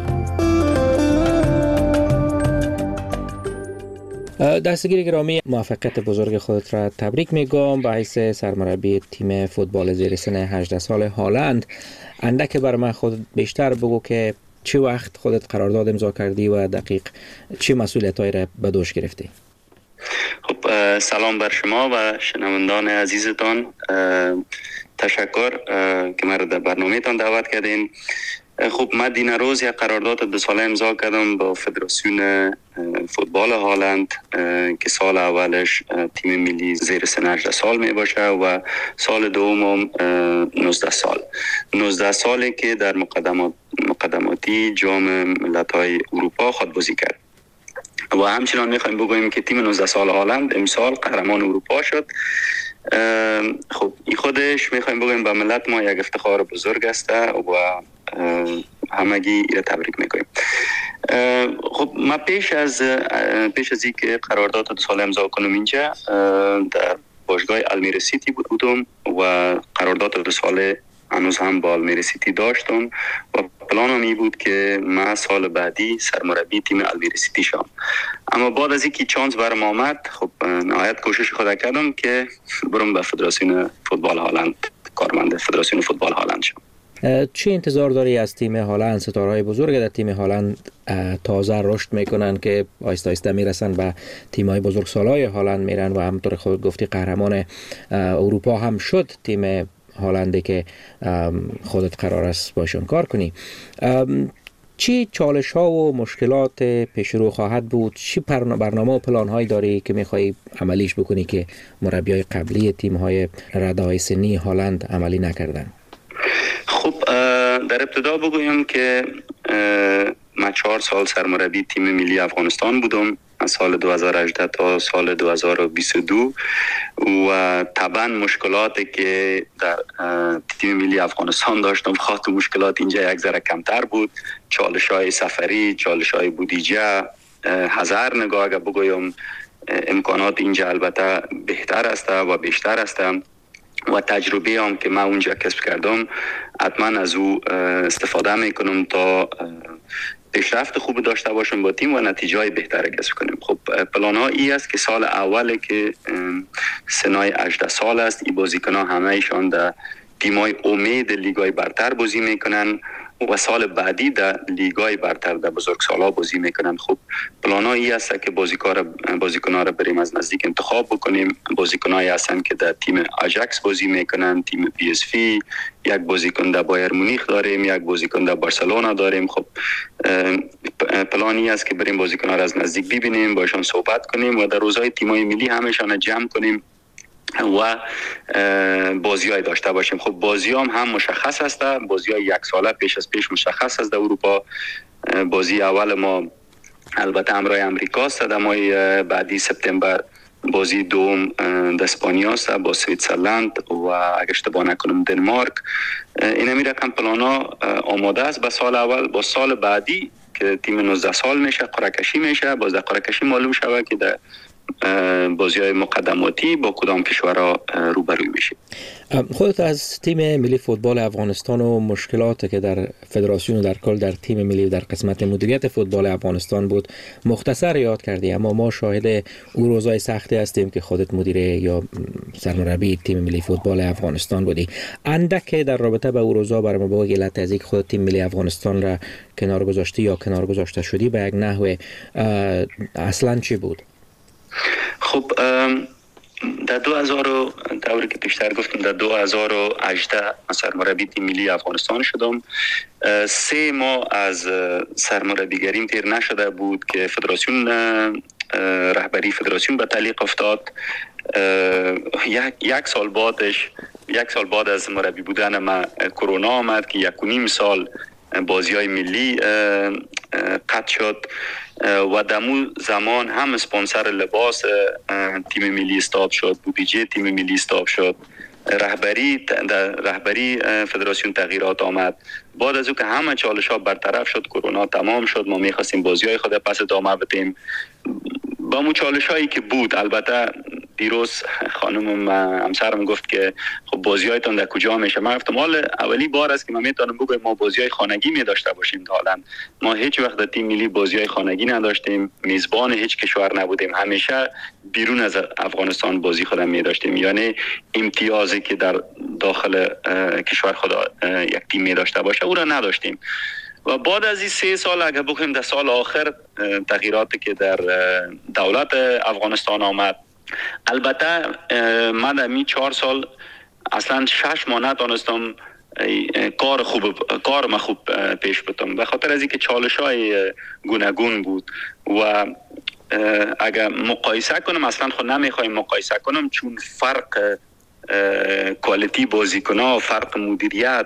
دستگیر گرامی، موفقیت بزرگ خودت را تبریک میگم به حیث سرمربی تیم فوتبال زیر سن هجده سال هالند. اندک بر من خود بیشتر بگو که چه وقت خودت قرارداد امضا کردی و دقیق چه مسئولیتایی را به دوش گرفتی؟ خب سلام بر شما و شنوندان عزیزتان. تشکر که مرا در برنامه‌تان دعوت کردین. خب من دین روز یک قرارداد دو ساله امضا کردم با فدراسیون فوتبال هالند که سال اولش تیم ملی زیر سن هجده سال می باشه و سال دوم نوزده سال نوزده سالی که در مقدمات مقدماتی جام ملت‌های اروپا خود بازی کرد. و همچنان میخوایم بگوییم که تیم نوزده سال هالند امسال قهرمان اروپا شد. خب این خودش میخوایم بگوییم به ملت ما یک افتخار بزرگ است و همگی را تبریک میکنیم. خب ما پیش از پیش از اینکه قرارداد دو ساله امضا کنم اینجا در باشگاه المیرا سیتی بودم و قرارداد دو ساله هنوز هم با المیرا سیتی داشتم و پلانم این بود که من سال بعدی سرمربی تیم المیرا سیتی شدم. اما بعد از اینکه چانس برام آمد، خب نهایت کوشش خود کردم که برم به فدراسیون فوتبال هالند، کارمند فدراسیون فوتبال هالند شدم. چه انتظار داری از تیم هالند؟ ستاره‌های بزرگ در تیم هالند تازه رشد میکنن که آهسته آهسته میرسن به تیم‌های بزرگسالای هالند میرن و همونطور خود گفتی قهرمان اروپا هم شد تیم هالندی که خودت قرار است باشون کار کنی. چی چالش ها و مشکلات پیش رو خواهد بود؟ چی برنامه و پلان هایی داری که میخوایی عملیش بکنی که مربیای قبلی تیم های رده های سنی هالند عملی نکردن؟ خب در ابتدا بگویم که من چهار سال سرمربی تیم ملی افغانستان بودم، از سال دو هزار و هجده تا سال دو هزار و بیست و دو و طبعا مشکلاتی که در تیم ملی افغانستان داشتم خاطر مشکلات اینجا یک ذره کمتر بود. چالش های سفری، چالش های بودجه، هزار نگاه اگر بگویم امکانات اینجا البته بهتر است و بیشتر است و تجربه هم که من اونجا کسب کردم حتما از او استفاده میکنم تا پیشرفت خوب داشته باشم با تیم و نتیجه های بهتر کسب کنیم. خب پلان ها ای است که سال اوله که سنای هجده سال است، این بازیکن ها همه ایشان در تیم های امید لیگای برتر بازی میکنن و سال بعدی در لیگای برتر در بزرگسالا بازی میکنن. خب پلان ها ای است که بازیکن ها را بریم از نزدیک انتخاب بکنیم. بازیکن هایی هستن که در تیم آژاکس بازی میکنن، تیم پی اس وی، یک بازیکن در بایر مونیخ داریم، یک بازیکن در بارسلونا داریم. خب پلانی است که بریم بازیکن ها را از نزدیک ببینیم، باشون صحبت کنیم و در روزهای تیمای ملی همشان جمع کنیم و بازی های داشته باشیم. خب بازی هم هم مشخص است، بازی های یک ساله پیش از پیش مشخص است. در اروپا بازی اول ما البته همراه امریکا است، در ماه بعدی سپتامبر بازی دوم در اسپانیا است با سوئیسرلند و اگه اشتباه نکنم دنمارک. این می رقم پلانا آماده است به سال اول. با سال بعدی که تیم نوزده سال میشه قرعه کشی میشه، باز در قرعه کشی معلوم شود که در بازی های مقدماتی با کدام کشورها روبروی میشه. خودت از تیم ملی فوتبال افغانستان و مشکلاتی که در فدراسیون و در کل در تیم ملی در قسمت مدیریت فوتبال افغانستان بود مختصر یاد کردی، اما ما شاهد اون روزهای سختی هستیم که خودت مدیر یا سرمربی تیم ملی فوتبال افغانستان بودی. اندک در رابطه با اون روزها برام بگو علت از اینکه خودت تیم ملی افغانستان را کنار گذاشتی یا کنار گذاشته شدی به یک نحو اصلا چی بود؟ خب در دو هزار دوری که پیشتر گفتم در دو هزار و هجده سرمربی تیم ملی افغانستان شدم. سه ماه از سرمربیگریم تیر نشده بود که فدراسیون رهبری فدراسیون به تعلیق افتاد. یک یک سال بعدش یک سال بعد از مربی بودن من کرونا آمد که یک و نیم سال بازی های ملی قطع شد و دمو زمان هم اسپانسر لباس تیم ملی استاپ شد، بودجه تیم ملی استاپ شد، رهبری در رهبری فدراسیون تغییرات آمد. بعد از او که همه چالش ها برطرف شد، کرونا تمام شد، ما میخواستیم بازی های خود پس ادامه بدیم با مو چالش هایی که بود. البته دیروز خانم همسرم گفت که خب بازی‌هایتون در کجا میشه؟ من گفتم حالا اولی بار است که من میتونم بگم ما بازی‌های خانگی می داشته باشیم. حالا ما هیچ وقت در تیم ملی بازی‌های خانگی نداشتیم، میزبان هیچ کشور نبودیم، همیشه بیرون از افغانستان بازی خودم می داشتیم. یعنی امتیازی که در داخل کشور خود یک تیم می داشته باشه او را نداشتیم. و بعد از این سه سال اگر بخویم در سال آخر تغییراتی که در دولت افغانستان آمد، البته من در می چهار سال اصلا شش ماه نتونستم کار خوب کار ما خوب پیش بتم به خاطر از اینکه چالش های گوناگون بود و اگر مقایسه کنم اصلا خود نمیخوایم مقایسه کنم، چون فرق کوالیتی بازیکن‌ها، فرق مدیریت،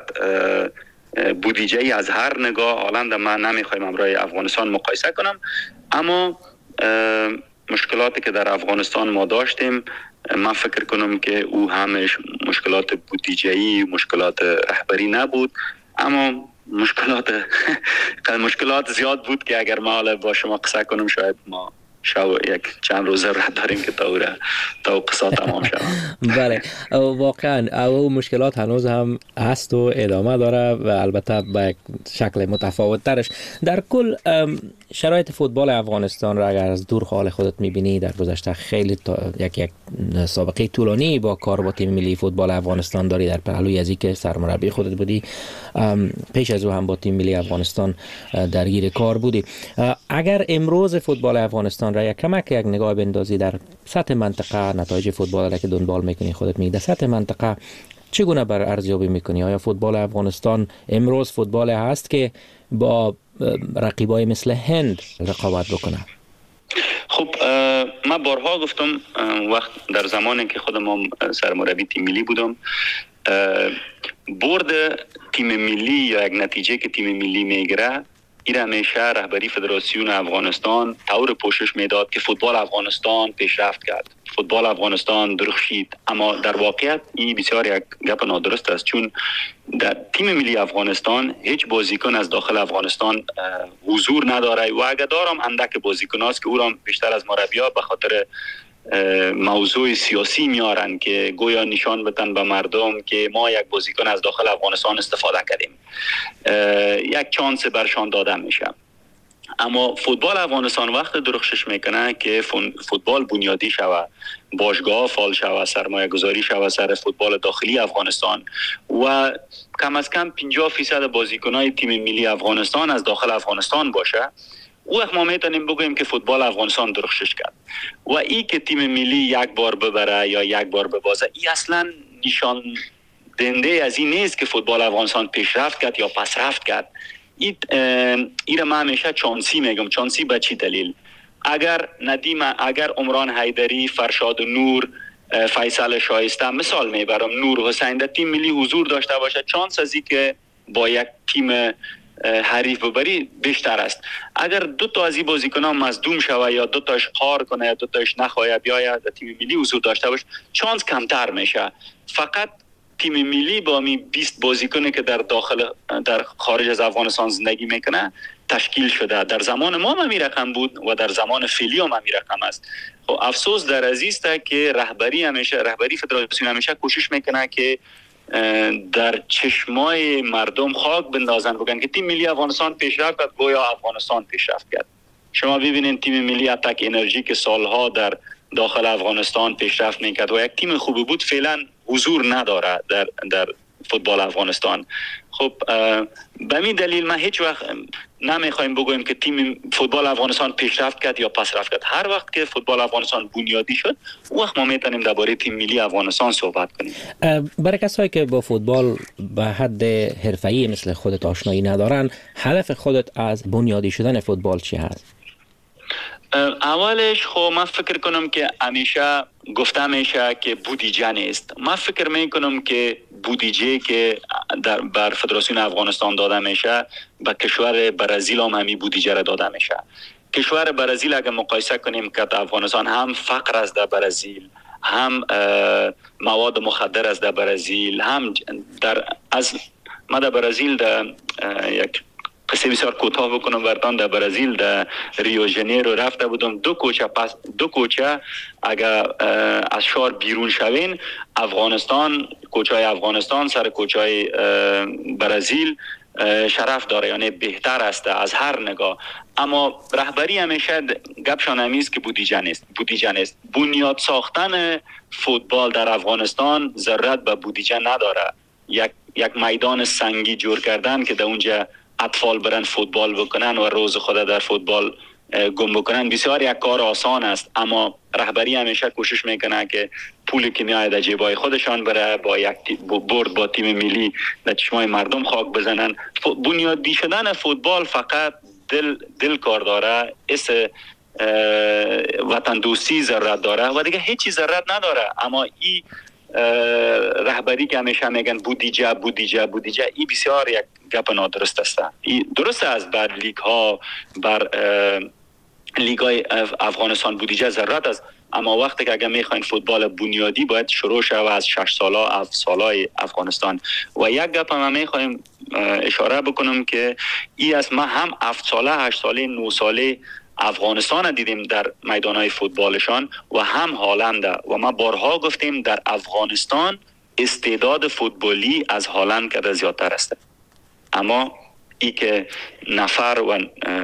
بودجه از هر نگاه حالا من نمیخوایم امروی افغانستان مقایسه کنم، اما مشکلاتی که در افغانستان ما داشتیم من فکر کنم که او همش مشکلات بودجه‌ای، مشکلات رهبری نبود، اما مشکلات مشکلات زیاد بود که اگر ما با شما قصه کنم شاید ما شو یک چند روزه راه داریم که تا تا قصه تمام شود. بله واقعا او مشکلات هنوز هم هست و ادامه داره و البته به شکل متفاوت ترش. در کل شرایط فوتبال افغانستان را اگر از دور حال خودت میبینی، در گذشته خیلی تا یک یک سابقه طولانی با کار با تیم ملی فوتبال افغانستان داری، در پهلوی از اینکه سرمربی خودت بودی، پیش از او هم با تیم ملی افغانستان درگیر کار بودی. اگر امروز فوتبال افغانستان را یک کمک یک نگاه بندازی در سطح منطقه، نتایج فوتبال را که دنبال میکنی خودت میگی، در سطح منطقه چگونه بر ارزیابی میکنی؟ آیا فوتبال افغانستان امروز فوتبال هست که با رقیبای مثل هند رقابت بکنه؟ خب من بارها گفتم وقت در زمانی که خودم سرمربی تیم ملی بودم، برد تیم ملی یا یک نتیجه که تیم ملی میگیره این همیشه رهبری فدراسیون افغانستان طور پوشش میداد که فوتبال افغانستان پیشرفت کرد، فوتبال افغانستان درخشید. اما در واقعیت این بسیار یک گپ نادرست است، چون در تیم ملی افغانستان هیچ بازیکن از داخل افغانستان حضور نداره و اگر دارم اندک بازیکن است که او را بیشتر از مربی‌ها به خاطر موضوع سیاسی میارن که گویا نشان بدن به مردم که ما یک بازیکن از داخل افغانستان استفاده کردیم، یک چانس برشان داده میشه. اما فوتبال افغانستان وقت درخشش میکنه که فوتبال بنیادی شود، باشگاه فعال شود، سرمایه گذاری شود سر فوتبال داخلی افغانستان و کم از کم پنجاه فیصد بازیکنای تیم ملی افغانستان از داخل افغانستان باشه، او ما میتونیم بگوییم که فوتبال افغانستان درخشش کرد. و ای که تیم ملی یک بار ببره یا یک بار ببازه، ای اصلا نشان دهنده از این نیست که فوتبال افغانستان پیشرفت کرد یا پس رفت کرد. این را من همیشه چانسی میگم. چانسی به چی دلیل؟ اگر ندیم، اگر عمران حیدری، فرشاد نور، فیصل شایسته مثال میبرم، نور حسین در تیم ملی حضور داشته باشه، چانس از این که با یک تیم حریف ببری بیشتر است. اگر دو تا از این بازیکن‌ها مصدوم شوه یا دو تاش قهر کنه یا دو تاش نخواه بیاید در تیم ملی حضور داشته باشه، چانس کمتر میشه. فقط تیم ملی با می بیست بازیکنی که در داخل در خارج از افغانستان زندگی میکنه تشکیل شده. در زمان ما هم می رقم بود و در زمان فعلی هم می رقم است. خب افسوس در ازیسته که رهبری همیشه رهبری فدراسیون همیشه کوشش میکنه که در چشمای مردم خاک بندازن، بگن که تیم ملی افغانستان پیشرفت کرد، گویا افغانستان پیشرفت کرد. شما ببینید تیم ملی اتک انرژی که سالها در داخل افغانستان پیشرفت میکرد و یک تیم خوبی بود، فعلا حضور نداره در در فوتبال افغانستان. خب به می دلیل ما هیچ وقت نمیخوایم بگویم که تیم فوتبال افغانستان پیشرفت کرد یا پس رفت کرد. هر وقت که فوتبال افغانستان بنیادی شد، اون وقت ما میتونیم درباره تیم ملی افغانستان صحبت کنیم. برای کسایی که با فوتبال به حد حرفه‌ای مثل خودت آشنایی ندارن، هدف خودت از بنیادی شدن فوتبال چی هست؟ اولش خب من فکر کنم که همیشه گفته میشه که بودجه نیست. من فکر میکنم که بودجه که در بر فدراسیون افغانستان داده میشه به کشور برزیل هم همین بودجه را داده میشه. کشور برزیل اگر مقایسه کنیم که افغانستان هم فقر است در برزیل، هم مواد مخدر است در برزیل، هم در از ما در برزیل در یک قصه بسیار کوتاه بکنم براتون. در برزیل در ریو ژانیرو رفته بودم، دو کوچه پس دو کوچه اگر از شهر بیرون شوین، افغانستان، کوچه های افغانستان سر کوچه های برزیل شرف داره، یعنی بهتر است از هر نگاه. اما رهبری همیشه گپشان همیست که بودجه نیست، بودجه نیست. بنیاد ساختن فوتبال در افغانستان ضرورت به بودجه نداره. یک یک میدان سنگی جور کردن که در اونجا اطفال برن فوتبال بکنن و روز خود در فوتبال گم بکنن بسیار یک کار آسان است، اما رهبری همیشه کوشش میکنه که پولی که میاد در جیبای خودشان بره با یک برد با تیم ملی در چشمای مردم خاک بزنن. بنیادی شدن فوتبال فقط دل دل کار داره، اس وطن دوستی ضرورت داره و دیگه هیچ چیز ضرورت نداره. اما این رهبری که همیشه میگن بودجه بودجه بودجه، این بسیار یک گپ نادرست است. درست است بر لیگ ها، بر لیگ های افغانستان بودجه ضرورت است، اما وقتی که اگر میخواین فوتبال بنیادی باید شروع شود از شش ساله هفت ساله افغانستان. و یک گپ هم میخوایم اشاره بکنم که ای است، ما هم هفت ساله هشت ساله نه ساله افغانستان دیدیم در میدانهای فوتبالشان و هم هالند، و ما بارها گفتیم در افغانستان استعداد فوتبالی از هالند که زیادتر است. اما ای که نفر و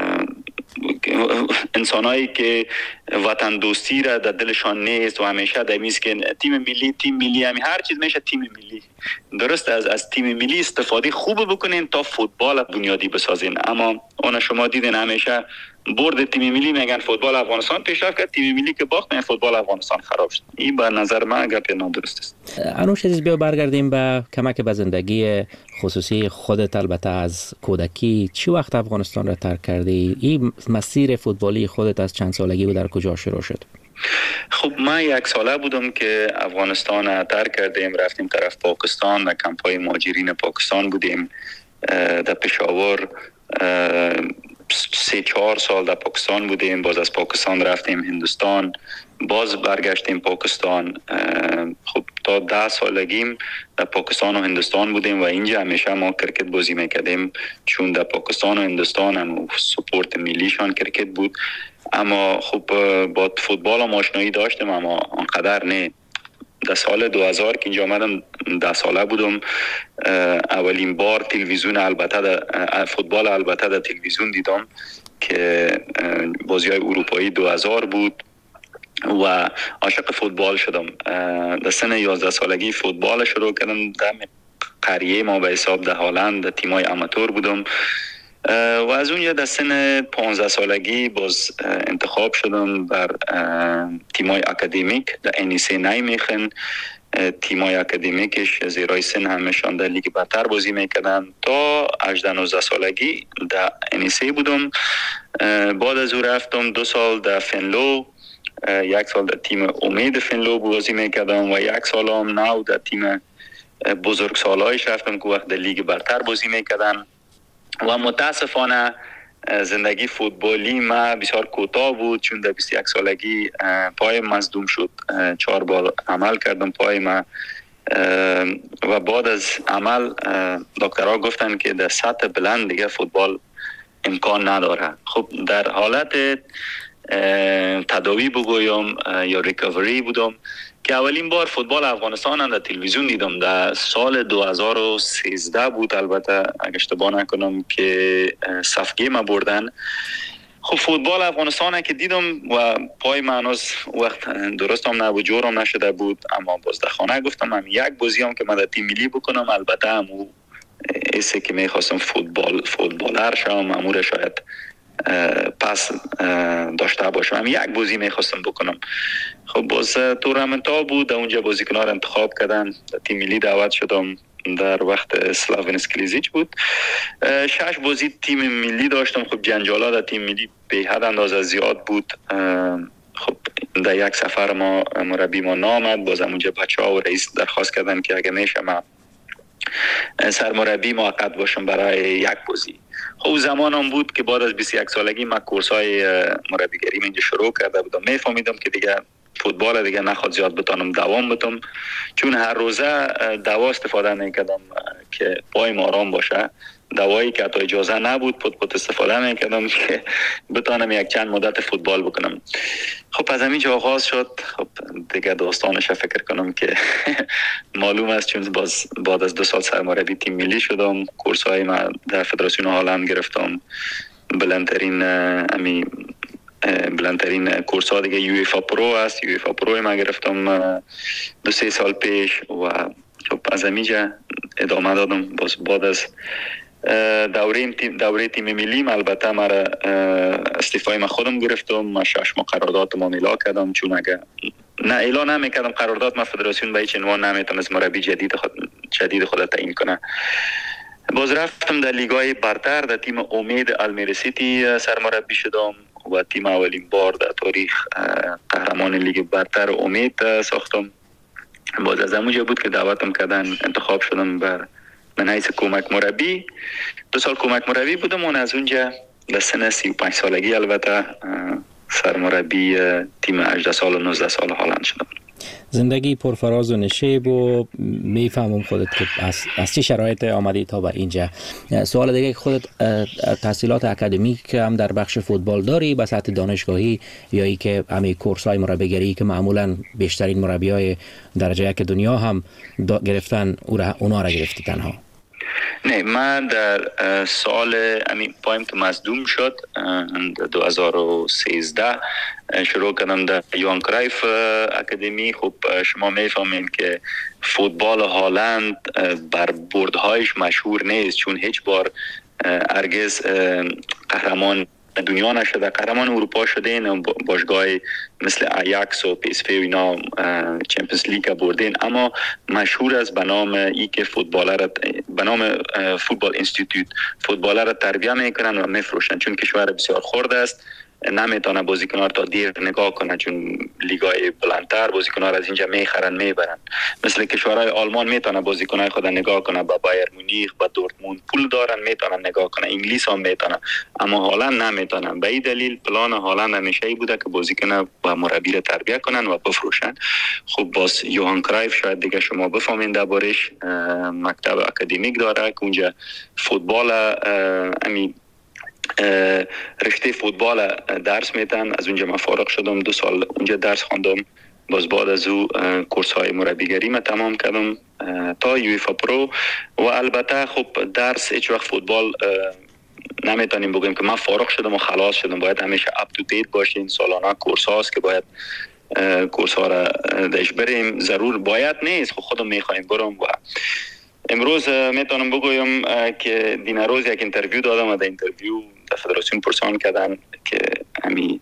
انسانایی که وطن دوستی را در دلشان نیست و همیشه در میز که تیم ملی تیم ملی همی هر چیز میشه تیم ملی. درست از از تیم ملی استفاده خوب بکنین تا فوتبال بنیادی بسازین، اما اون شما دیدین همیشه برد تیم ملی میگن فوتبال افغانستان پیشرفت کرد، تیم ملی که باخت میگن فوتبال افغانستان خراب شد. این به نظر من گپ نادرست است. انوش عزیز، بیا برگردیم به کمک به زندگی خصوصی خودت. البته از کودکی چی وقت افغانستان را ترک کردی؟ این مسیر فوتبالی خودت از چند سالگی و در کجا شروع شد؟ خب من یک ساله بودم که افغانستان ترک کردیم، رفتیم طرف پاکستان، در کمپای مهاجرین پاکستان بودیم. در پشاور سه چهار سال در پاکستان بودیم، باز از پاکستان رفتیم هندوستان، باز برگشتیم پاکستان. خب تا ده سالگیم در پاکستان و هندوستان بودیم و اینجا همیشه ما کرکت بازی میکردیم، چون در پاکستان و هندوستان هم سپورت ملیشان کرکت بود. اما خب با فوتبال هم آشنایی داشتم، اما آنقدر نه. در سال دو هزار که اینجا آمدم ده ساله بودم، اولین بار تلویزیون البته در فوتبال البته در تلویزیون دیدم که بازی های اروپایی دو هزار بود و عاشق فوتبال شدم. در سن یازده سالگی فوتبال شروع کردم. در قریه ما به حساب در هالند در تیمای اماتور بودم و از اونجا در سن پانزده سالگی باز انتخاب شدم بر تیمای اکادمیک در انیسه نیمیخن. تیمای اکادمیکش زیرای سن همشان در لیگ برتر بازی میکردن. تا هجده نوزده سالگی در انیسه بودم. بعد از او رفتم دو سال در فنلو، یک سال در تیم امید فنلو بازی میکردم و یک سال هم نو در تیم بزرگ سالایش رفتم که وقت در لیگ برتر بازی میکردن. و متاسفانه زندگی فوتبالی ما بسیار کوتاه بود، چون در بیست و یک سالگی پای مصدوم شد. چهار بار عمل کردم پای ما و بعد از عمل دکترها گفتن که در سطح بلند دیگه فوتبال امکان نداره. خب در حالت تداوی بگویم یا ریکاوری بودم که اولین بار فوتبال افغانستان هم در تلویزیون دیدم. در سال دو هزار و سیزده بود البته اگه اشتباه نکنم که صف گیم بردن. خب فوتبال افغانستان که دیدم و پای معناس وقت درست هم نبود، جورم نشده بود، اما باز در خانه گفتم هم یک بازی هم که من در تیم ملی بکنم. البته همو ایسه که میخواستم فوتبال فوتبالر شم، امور شاید پس داشته باشم، هم یک بازی میخواستم بکنم. خب باز تورنمنت ها بود، در اونجا بازیکنان انتخاب کردن، در تیم ملی دعوت شدم. در وقت سلاوین اسکلیزیچ بود. شش بازی تیم ملی داشتم. خب جنجالا در تیم ملی به حد اندازه زیاد بود. خب در یک سفر ما مربی ما نامد، باز اونجا بچه ها و رئیس درخواست کردن که اگه میشه ما سرمربی موقت باشم برای یک بازی. خب زمان هم بود که بعد از بیست و یک سالگی من کورس های مربیگری اینجا شروع کرده بودم. میفهمیدم که دیگه فوتبال دیگه نخواد زیاد بتانم دوام بتم، چون هر روزه دوا استفاده میکردم که پایم آرام باشه. دوایی که حتی اجازه نبود پت پت استفاده میکردم که بتانم یک چند مدت فوتبال بکنم. خب از همینجا آغاز شد. خب دیگه داستانش فکر کنم که معلوم است، چون باز بعد از دو سال سرمربی تیم ملی شدم. کورس های من در فدراسیون هلند گرفتم، بلندترین امی بلندترین کورس ها دیگه یو ایف ا پرو است. یو ایف ا پرو ما گرفتم دو سه سال پیش و خب از همینجا ادامه دادم. باز بعد از دوره تیم دوره تیم ملی البته مرا استعفای ما خودم گرفتم. ما شش ماه قرارداد ما اعلام کردم، چون اگه نه اعلام نمیکردم قرارداد ما فدراسیون به هیچ عنوان نمیتونست مربی جدید خود جدید خود تعیین کنه. باز رفتم در لیگای برتر، در تیم امید المیری سیتی سرمربی شدم و تیم اولین بار در تاریخ قهرمان لیگ برتر امید ساختم. باز از اونجا بود که دعوتم کردن، انتخاب شدم بر من حیث کمک مربی. دو سال کمک مربی بودم و از اونجا در سن سی و پنج سالگی البته سرمربی تیم هجده سال و نوزده سال هلند شدم. زندگی پرفراز و نشیب و میفهمم خودت که از, از چه شرایط آمدی تا به اینجا. سوال دیگه که خودت تحصیلات اکادمیک هم در بخش فوتبال داری به سطح دانشگاهی یا ای که همه کورس های مربیگری که معمولا بیشترین مربی های درجه یک دنیا هم گرفتن اونا را گرفتی تنها؟ نه، من در سال امین پایم که مصدوم شد دو هزار و سیزده شروع کردم در یوهان کرایف اکادمی. خب شما میفهمین که فوتبال هلند بر بردهایش مشهور نیست، چون هیچ بار هرگز قهرمان دنیا نشده. قهرمان اروپا شده این باشگاه مثل آیاکس و پی اس وی و اینا چمپیونز لیگ بردین، اما مشهور است به نام ای که فوتبالر به نام فوتبال اینستیتوت فوتبالر را تربیت میکنن و میفروشن، چون کشور بسیار خرد است. نمیتونه بازیکن‌ها تا دیر نگاه کنه، چون لیگای بلندتر بازیکن‌ها از اینجا میخرن میبرن. مثل کشورهای آلمان میتونه بازیکن‌های خود نگاه کنه، با بایر مونیخ با دورتموند پول دارن میتونن نگاه کنه. انگلیس هم میتونه، اما هلند نمیتونن. به این دلیل پلان هلند همیشه ای بوده که بازیکن و مربی را تربیت کنن و بفروشن. خب باز یوهان کرایف شاید دیگه شما بفهمین دربارش، مکتب اکادمیک داره که اونجا فوتبال امی رشته فوتبال درس میتن. از اونجا من فارغ شدم، دو سال اونجا درس خواندم. باز بعد از او کورس های مربیگری ما تمام کردم تا یو ایف ا پرو. و البته خب درس هیچ وقت فوتبال نمیتونیم بگیم که من فارغ شدم و خلاص شدم. باید همیشه اپ تو دیت باشین. سالانه کورس هاست که باید کورس ها را داش بریم. ضرور باید نیست، خب خودم میخوایم برم. و امروز میتونم بگویم که دین روز یک اینترویو دادم و در اینترویو در فدراسیون پرسان کردن که امی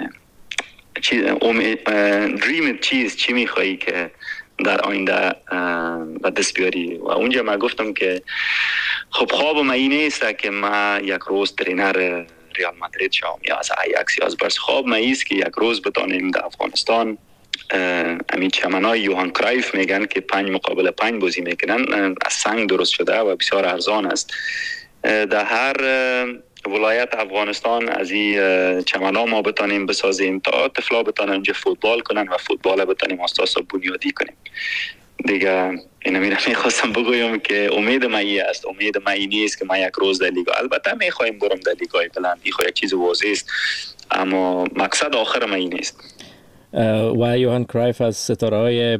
چی دریم چیز چی میخوایی که در آینده به دست بیاری. و اونجا من گفتم که خب خواب من این نیست که من یک روز ترینر ریال مادرید شوم یا از آیاکس یا از بارسا. خواب من ایست که یک روز بتونیم در افغانستان همین چمنای یوهان کرایف میگن که پنج مقابل پنج بازی میکنن، از سنگ درست شده و بسیار ارزان است. در هر ولایت افغانستان از این چمنا ما بتانیم بسازیم تا طفلا بتانن اونجا فوتبال کنن و فوتبال بتانیم اساس بنیادی کنیم. دیگه اینا میرم میخواستم بگویم که امید من این است. امید من این نیست که من یک روز در لیگا، البته میخوایم برم در لیگای بلند، این خواهی یک چیز واضح است، اما مقصد آخر من این نیست. و یوهان کرایف از ستاره‌های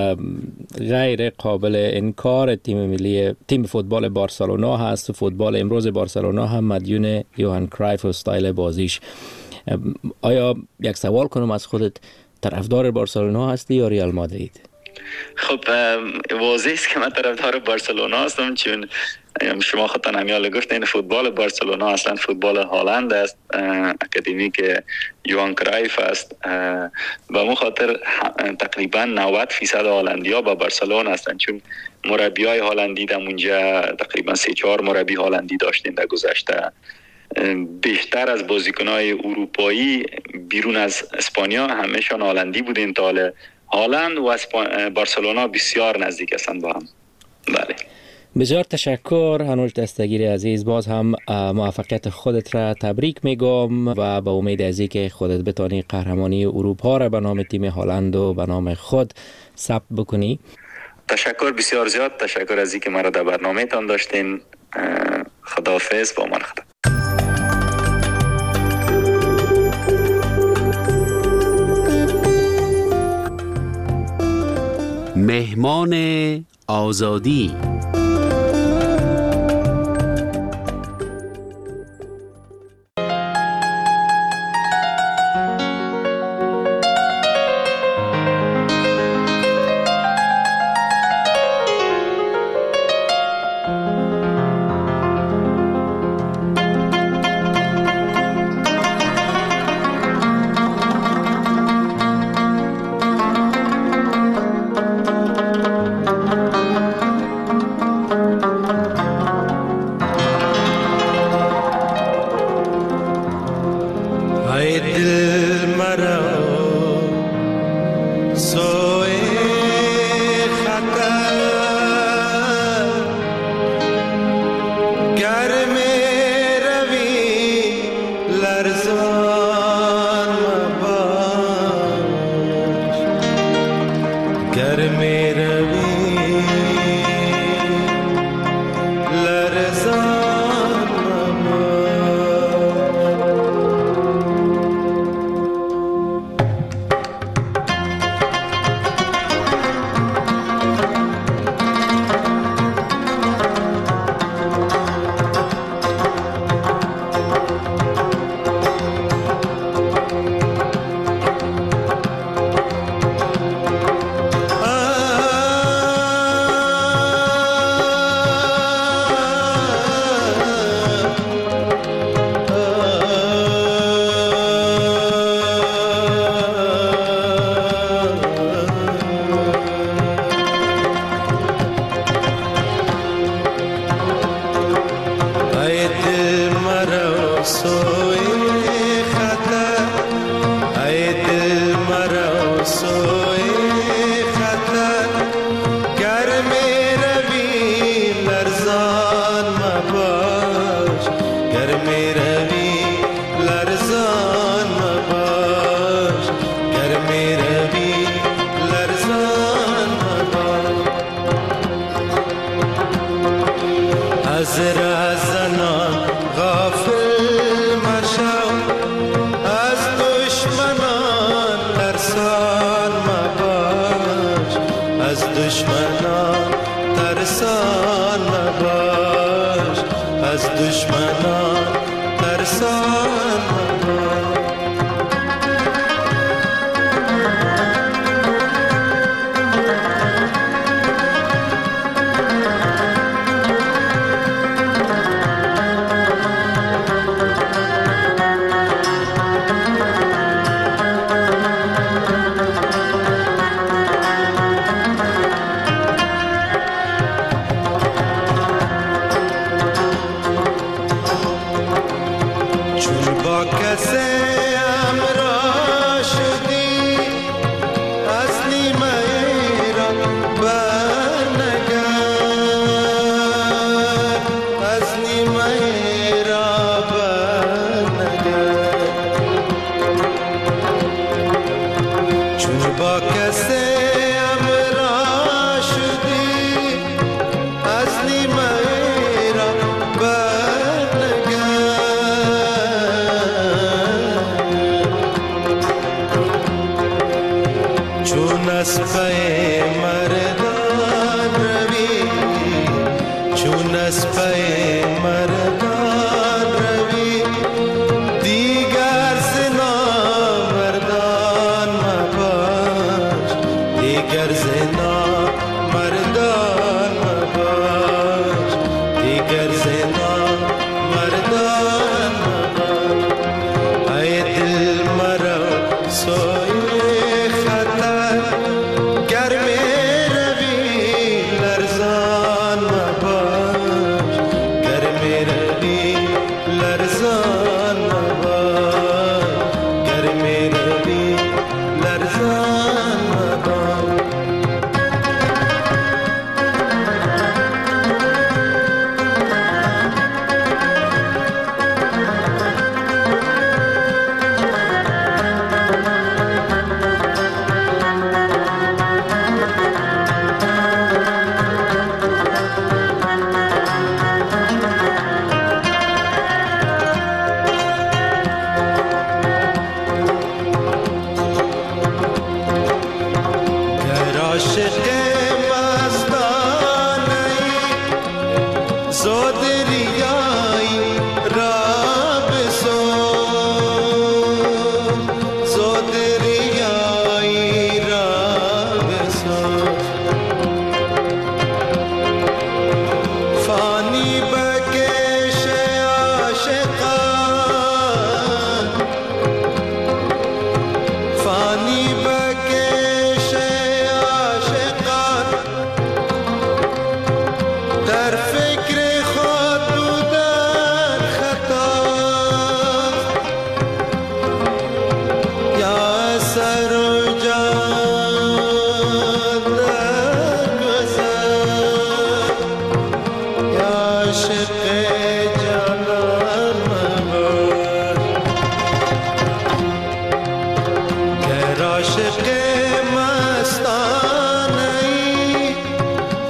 غیر قابل انکار تیم ملی تیم فوتبال بارسلونا هست و فوتبال امروز بارسلونا هم مدیون یوهان کرایف و استایل بازیش. آیا یک سوال کنم از خودت، طرفدار بارسلونا هستی یا ریال مادرید؟ خب واضح است که من طرفدار بارسلونا هستم، چون شما خودتان همیال گفت این فوتبال بارسلونا اصلا فوتبال هلند است، اکادمی که یوهان کرایف است. به اون خاطر تقریبا نود فیصد هلندی ها با بارسلونا هستند، چون مربی های هلندی در اونجا تقریبا سه چهار مربی هلندی داشتیم در گذشته. بیشتر از بازیکن‌های اروپایی بیرون از اسپانیا همه‌شان هلندی بودن. تا هلند و بارسلونا بسیار نزدیک هستند با هم. بله. بسیار تشکر هنوش دستگیر عزیز. باز هم موفقیت خودت را تبریک میگم و با امید از اینکه خودت بتانی قهرمانی اروپا را به نام تیم هلند و به نام خود ثبت بکنی. تشکر بسیار زیاد. تشکر از اینکه مرا در برنامه تان داشتین. خداحافظ، با امان خدا. مهمان آزادی.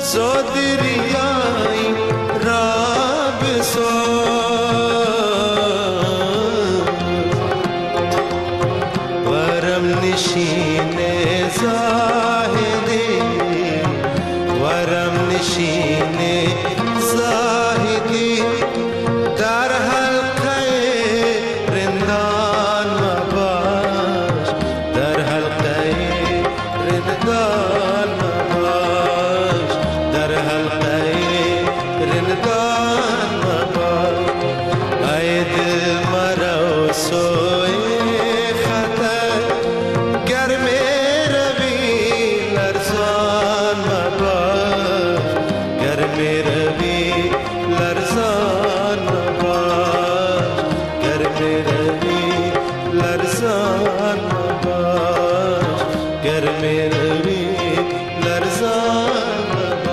زادریای رب سو ورم نشین زاهدی ورم نشین زاهدی در حلقه رندان مباش در حلقه رندان مباش در حلقه رندان مباش ای دل مرا سوی خطر گرم روی لرزان مباش گرم روی لرزان مباش گرم روی لرزان مباش گرم روی لرزان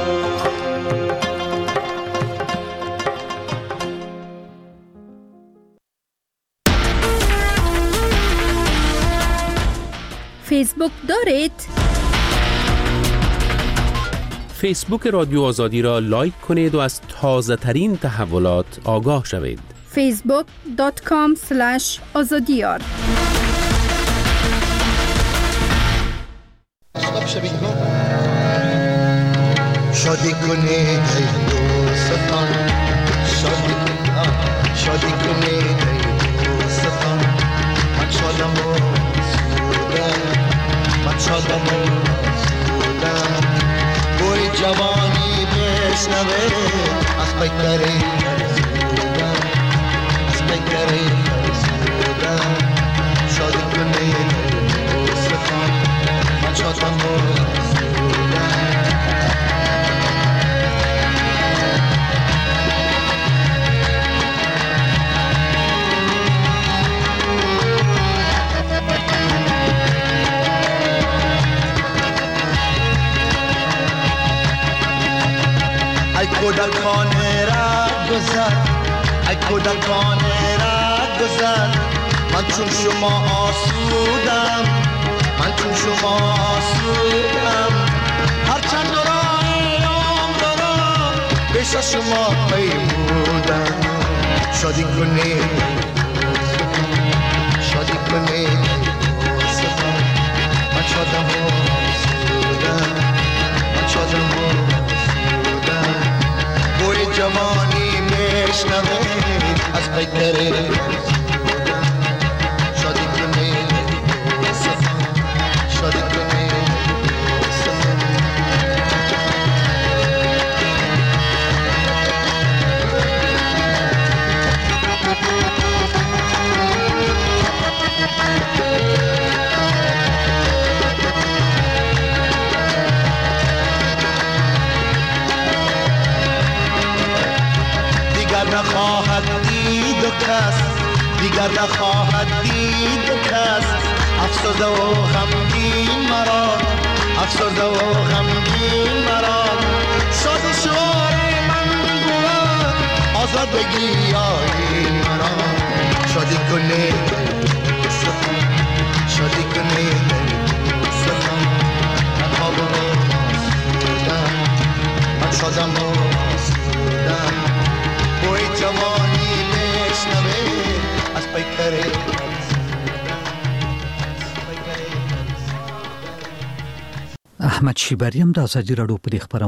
فیسبوک دارید؟ فیسبوک رادیو آزادی را لایک کنید و از تازه ترین تحولات آگاه شوید. فیسبوک دات کام سلش آزادیار. شادی کنید ای دوستان شادی کنید شادی کنید ای دوستان من شادم و سودم من شادم و سودم بوی جوانی بشنوه از پیکری سودم از پیکری سودم شادی کنید ای دوستان من شادم و سودم ای کودکان را گذر ای کودکان را گذر من چون شما آسودم من چون شما آسودم هرچند راه عمر دارم پیش از شما پیمودم شادی کنید شادی کنید من شادم و آسودم من شادم و بوی جوانی میشنوید از پیکره شادی کنید شادی کنید نخواهد دید و کس دیگر نخواهد دید و کس افسرده و غمگین مرا افسرده و غمگین مرا شادی شعار من بود آزادگی آیین مرا شادی کنید شادی کنید من خواب و سودم من شادم و سودم بوی جوانی بشنوه از پیکره احمد شیبری هم د ازادي راډیو په خبرونه